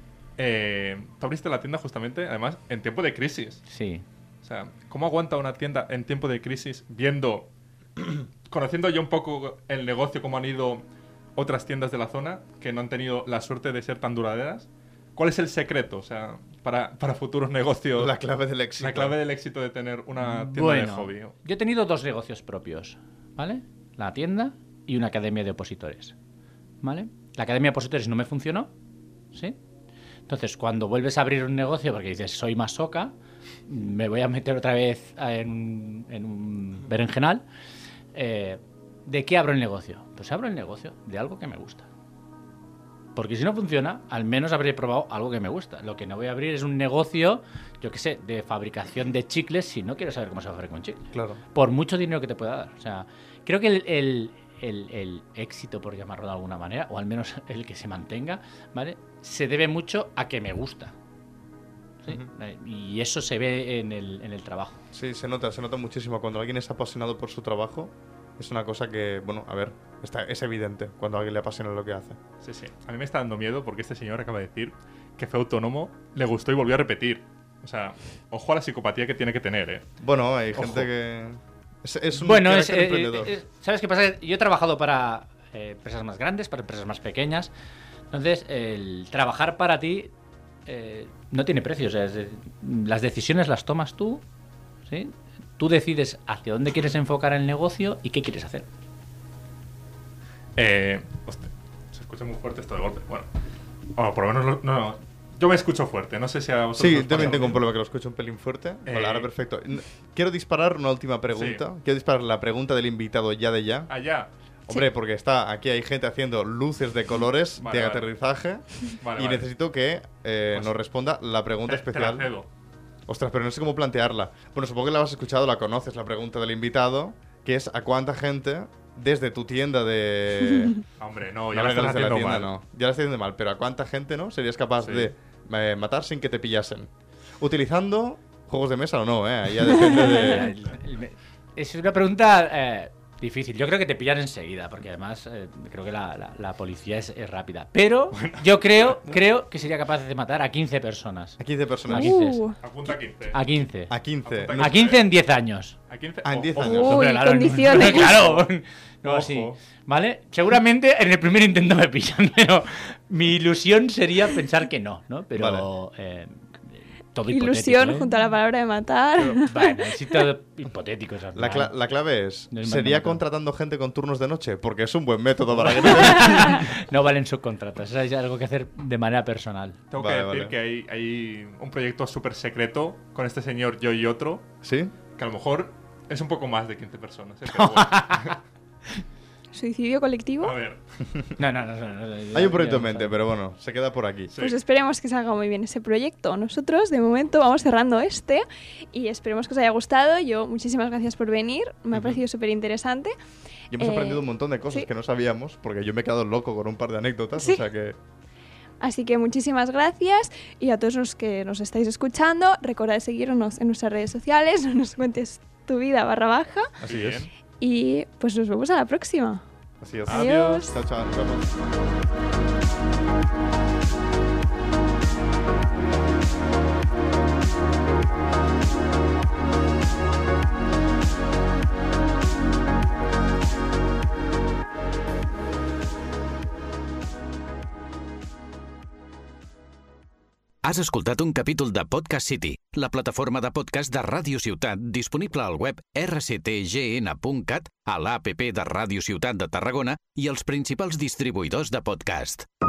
B: Eh, tú abriste la tienda justamente, además, en tiempo de crisis.
E: Sí.
B: O sea, ¿cómo aguanta una tienda en tiempo de crisis viendo, conociendo yo un poco el negocio, cómo han ido otras tiendas de la zona que no han tenido la suerte de ser tan duraderas? ¿Cuál es el secreto, o sea, para, para futuros negocios?
D: La clave del éxito.
B: La clave del éxito de tener una tienda
E: Bueno,
B: de hobby.
E: yo he tenido dos negocios propios, ¿vale? La tienda y una academia de opositores, ¿vale? La academia de opositores no me funcionó, ¿sí? Entonces, cuando vuelves a abrir un negocio porque dices, soy masoca, me voy a meter otra vez en, en un berenjenal, eh, ¿de qué abro el negocio? Pues abro el negocio de algo que me gusta. Porque si no funciona, al menos habré probado algo que me gusta. Lo que no voy a abrir es un negocio, yo qué sé, de fabricación de chicles si no quiero saber cómo se fabrica un chicle.
D: Claro.
E: Por mucho dinero que te pueda dar. O sea, creo que el, el- el- el éxito, por llamarlo de alguna manera, o al menos el que se mantenga, ¿vale? Se debe mucho a que me gusta. ¿Sí?
D: Ujú.
E: Eh, Y eso se ve en el, en el trabajo.
D: Sí, se nota, se nota muchísimo. Cuando alguien es apasionado por su trabajo, es una cosa que, bueno, a ver, está, es evidente cuando a alguien le apasiona lo que hace.
B: Sí, sí. A mí me está dando miedo porque este señor acaba de decir que fue autónomo, le gustó y volvió a repetir. O sea, ojo a la psicopatía que tiene que tener, ¿eh?
D: Bueno, hay
B: Ojo.
D: gente que... Es, es un
E: Bueno, es,
D: carácter
E: eh,
D: emprendedor.
E: eh, ¿sabes qué pasa? Yo he trabajado para eh, empresas más grandes, para empresas más pequeñas. Entonces, el trabajar para ti eh, no tiene precio. O sea, es de- las decisiones las tomas tú, ¿sí? Tú decides hacia dónde quieres enfocar el negocio y qué quieres hacer.
B: Eh, hostia, se escucha muy fuerte esto de golpe. Bueno, o por lo menos lo- no, no, yo me escucho fuerte. No sé si a vosotros
D: Sí,
B: os pasa
D: también
B: lo
D: tengo un
B: mismo.
D: problema que lo escucho un pelín fuerte.
B: Eh,
D: Vale, ahora perfecto. N- Quiero disparar una última pregunta.
B: Sí.
D: Quiero disparar la pregunta del invitado ya de ya.
B: Allá.
D: Hombre, porque está aquí hay gente haciendo luces de colores
B: Vale,
D: de
B: vale.
D: aterrizaje
B: Vale,
D: y
B: vale.
D: necesito que eh,
B: Pues-
D: nos responda la pregunta
B: Te- te la
D: especial.
B: cedo.
D: Ostras, pero no sé cómo plantearla. Bueno, supongo que la has escuchado, la conoces, la pregunta del invitado, que es ¿a cuánta gente desde tu tienda de...
B: Hombre, no,
D: No,
B: ya lo
D: desde
B: estás
D: la
B: haciendo
D: tienda
B: mal.
D: no. Ya la estás haciendo mal, pero ¿a cuánta gente no serías capaz
B: Sí.
D: de eh, matar sin que te pillasen? Utilizando juegos de mesa o no, ¿eh? Ahí ya depende de...
E: El- el- Es una pregunta eh, difícil. Yo creo que te pillan enseguida, porque además eh, creo que la, la- la policía es, es rápida. Pero yo creo, creo que sería capaz de matar a quince personas.
D: A quince personas.
E: A quince.
C: Uh,
B: Apunta a quince.
E: A quince.
D: A quince.
B: Apunta
D: No,
E: A quince en diez años.
B: A quince.
D: Ah, en
B: o-
D: diez
B: ojo.
D: años.
C: Uy,
E: Hombre, claro,
C: condiciones.
E: Claro. No,
B: Ojo.
E: sí. ¿Vale? Seguramente en el primer intento me pillan, pero mi ilusión sería pensar que no, ¿no? Pero eh, todo
C: ilusión
E: hipotético, ¿eh?
C: junto a la palabra de matar.
E: Pero, bueno, sí, todo hipotético. Eso,
D: La, cla- la clave es,
E: No es
D: ¿sería
E: matemático.
D: contratando gente con turnos de noche? Porque es un buen método para que te...
E: No valen subcontratas, eso es algo que hacer de manera personal.
B: Tengo
D: Vale,
B: que decir
D: vale.
B: que hay, hay un proyecto súper secreto con este señor, yo y otro,
D: ¿Sí?
B: que a lo mejor es un poco más de quince personas. ¿eh? Pero bueno.
C: Suicidio colectivo.
B: A ver,
E: No, no, no. no, no,
D: Hay un proyecto en mente, pero bueno, se queda por aquí.
B: sí.
C: Pues esperemos que salga muy bien ese proyecto. Nosotros, de momento, vamos cerrando este y esperemos que os haya gustado. Yo, muchísimas gracias por venir. Me ha parecido súper interesante.
D: Y hemos
C: Eh,
D: aprendido un montón de cosas
C: sí.
D: que no sabíamos, porque yo me he quedado loco con un par de anécdotas,
C: Sí.
D: o sea que...
C: Así que muchísimas gracias y a todos los que nos estáis escuchando, recordad seguirnos en nuestras redes sociales, no nos cuentes tu vida barra baja
D: Así
B: Bien.
D: es.
C: y pues nos vemos a la próxima.
D: Así es.
C: Adiós.
D: Chao, chao. Nos vemos.
A: Has escoltat un capítol de Podcast City, la plataforma de podcast de Ràdio Ciutat disponible al web r c t g n punt cat, a l'A P P de Ràdio Ciutat de Tarragona i els principals distribuïdors de podcast.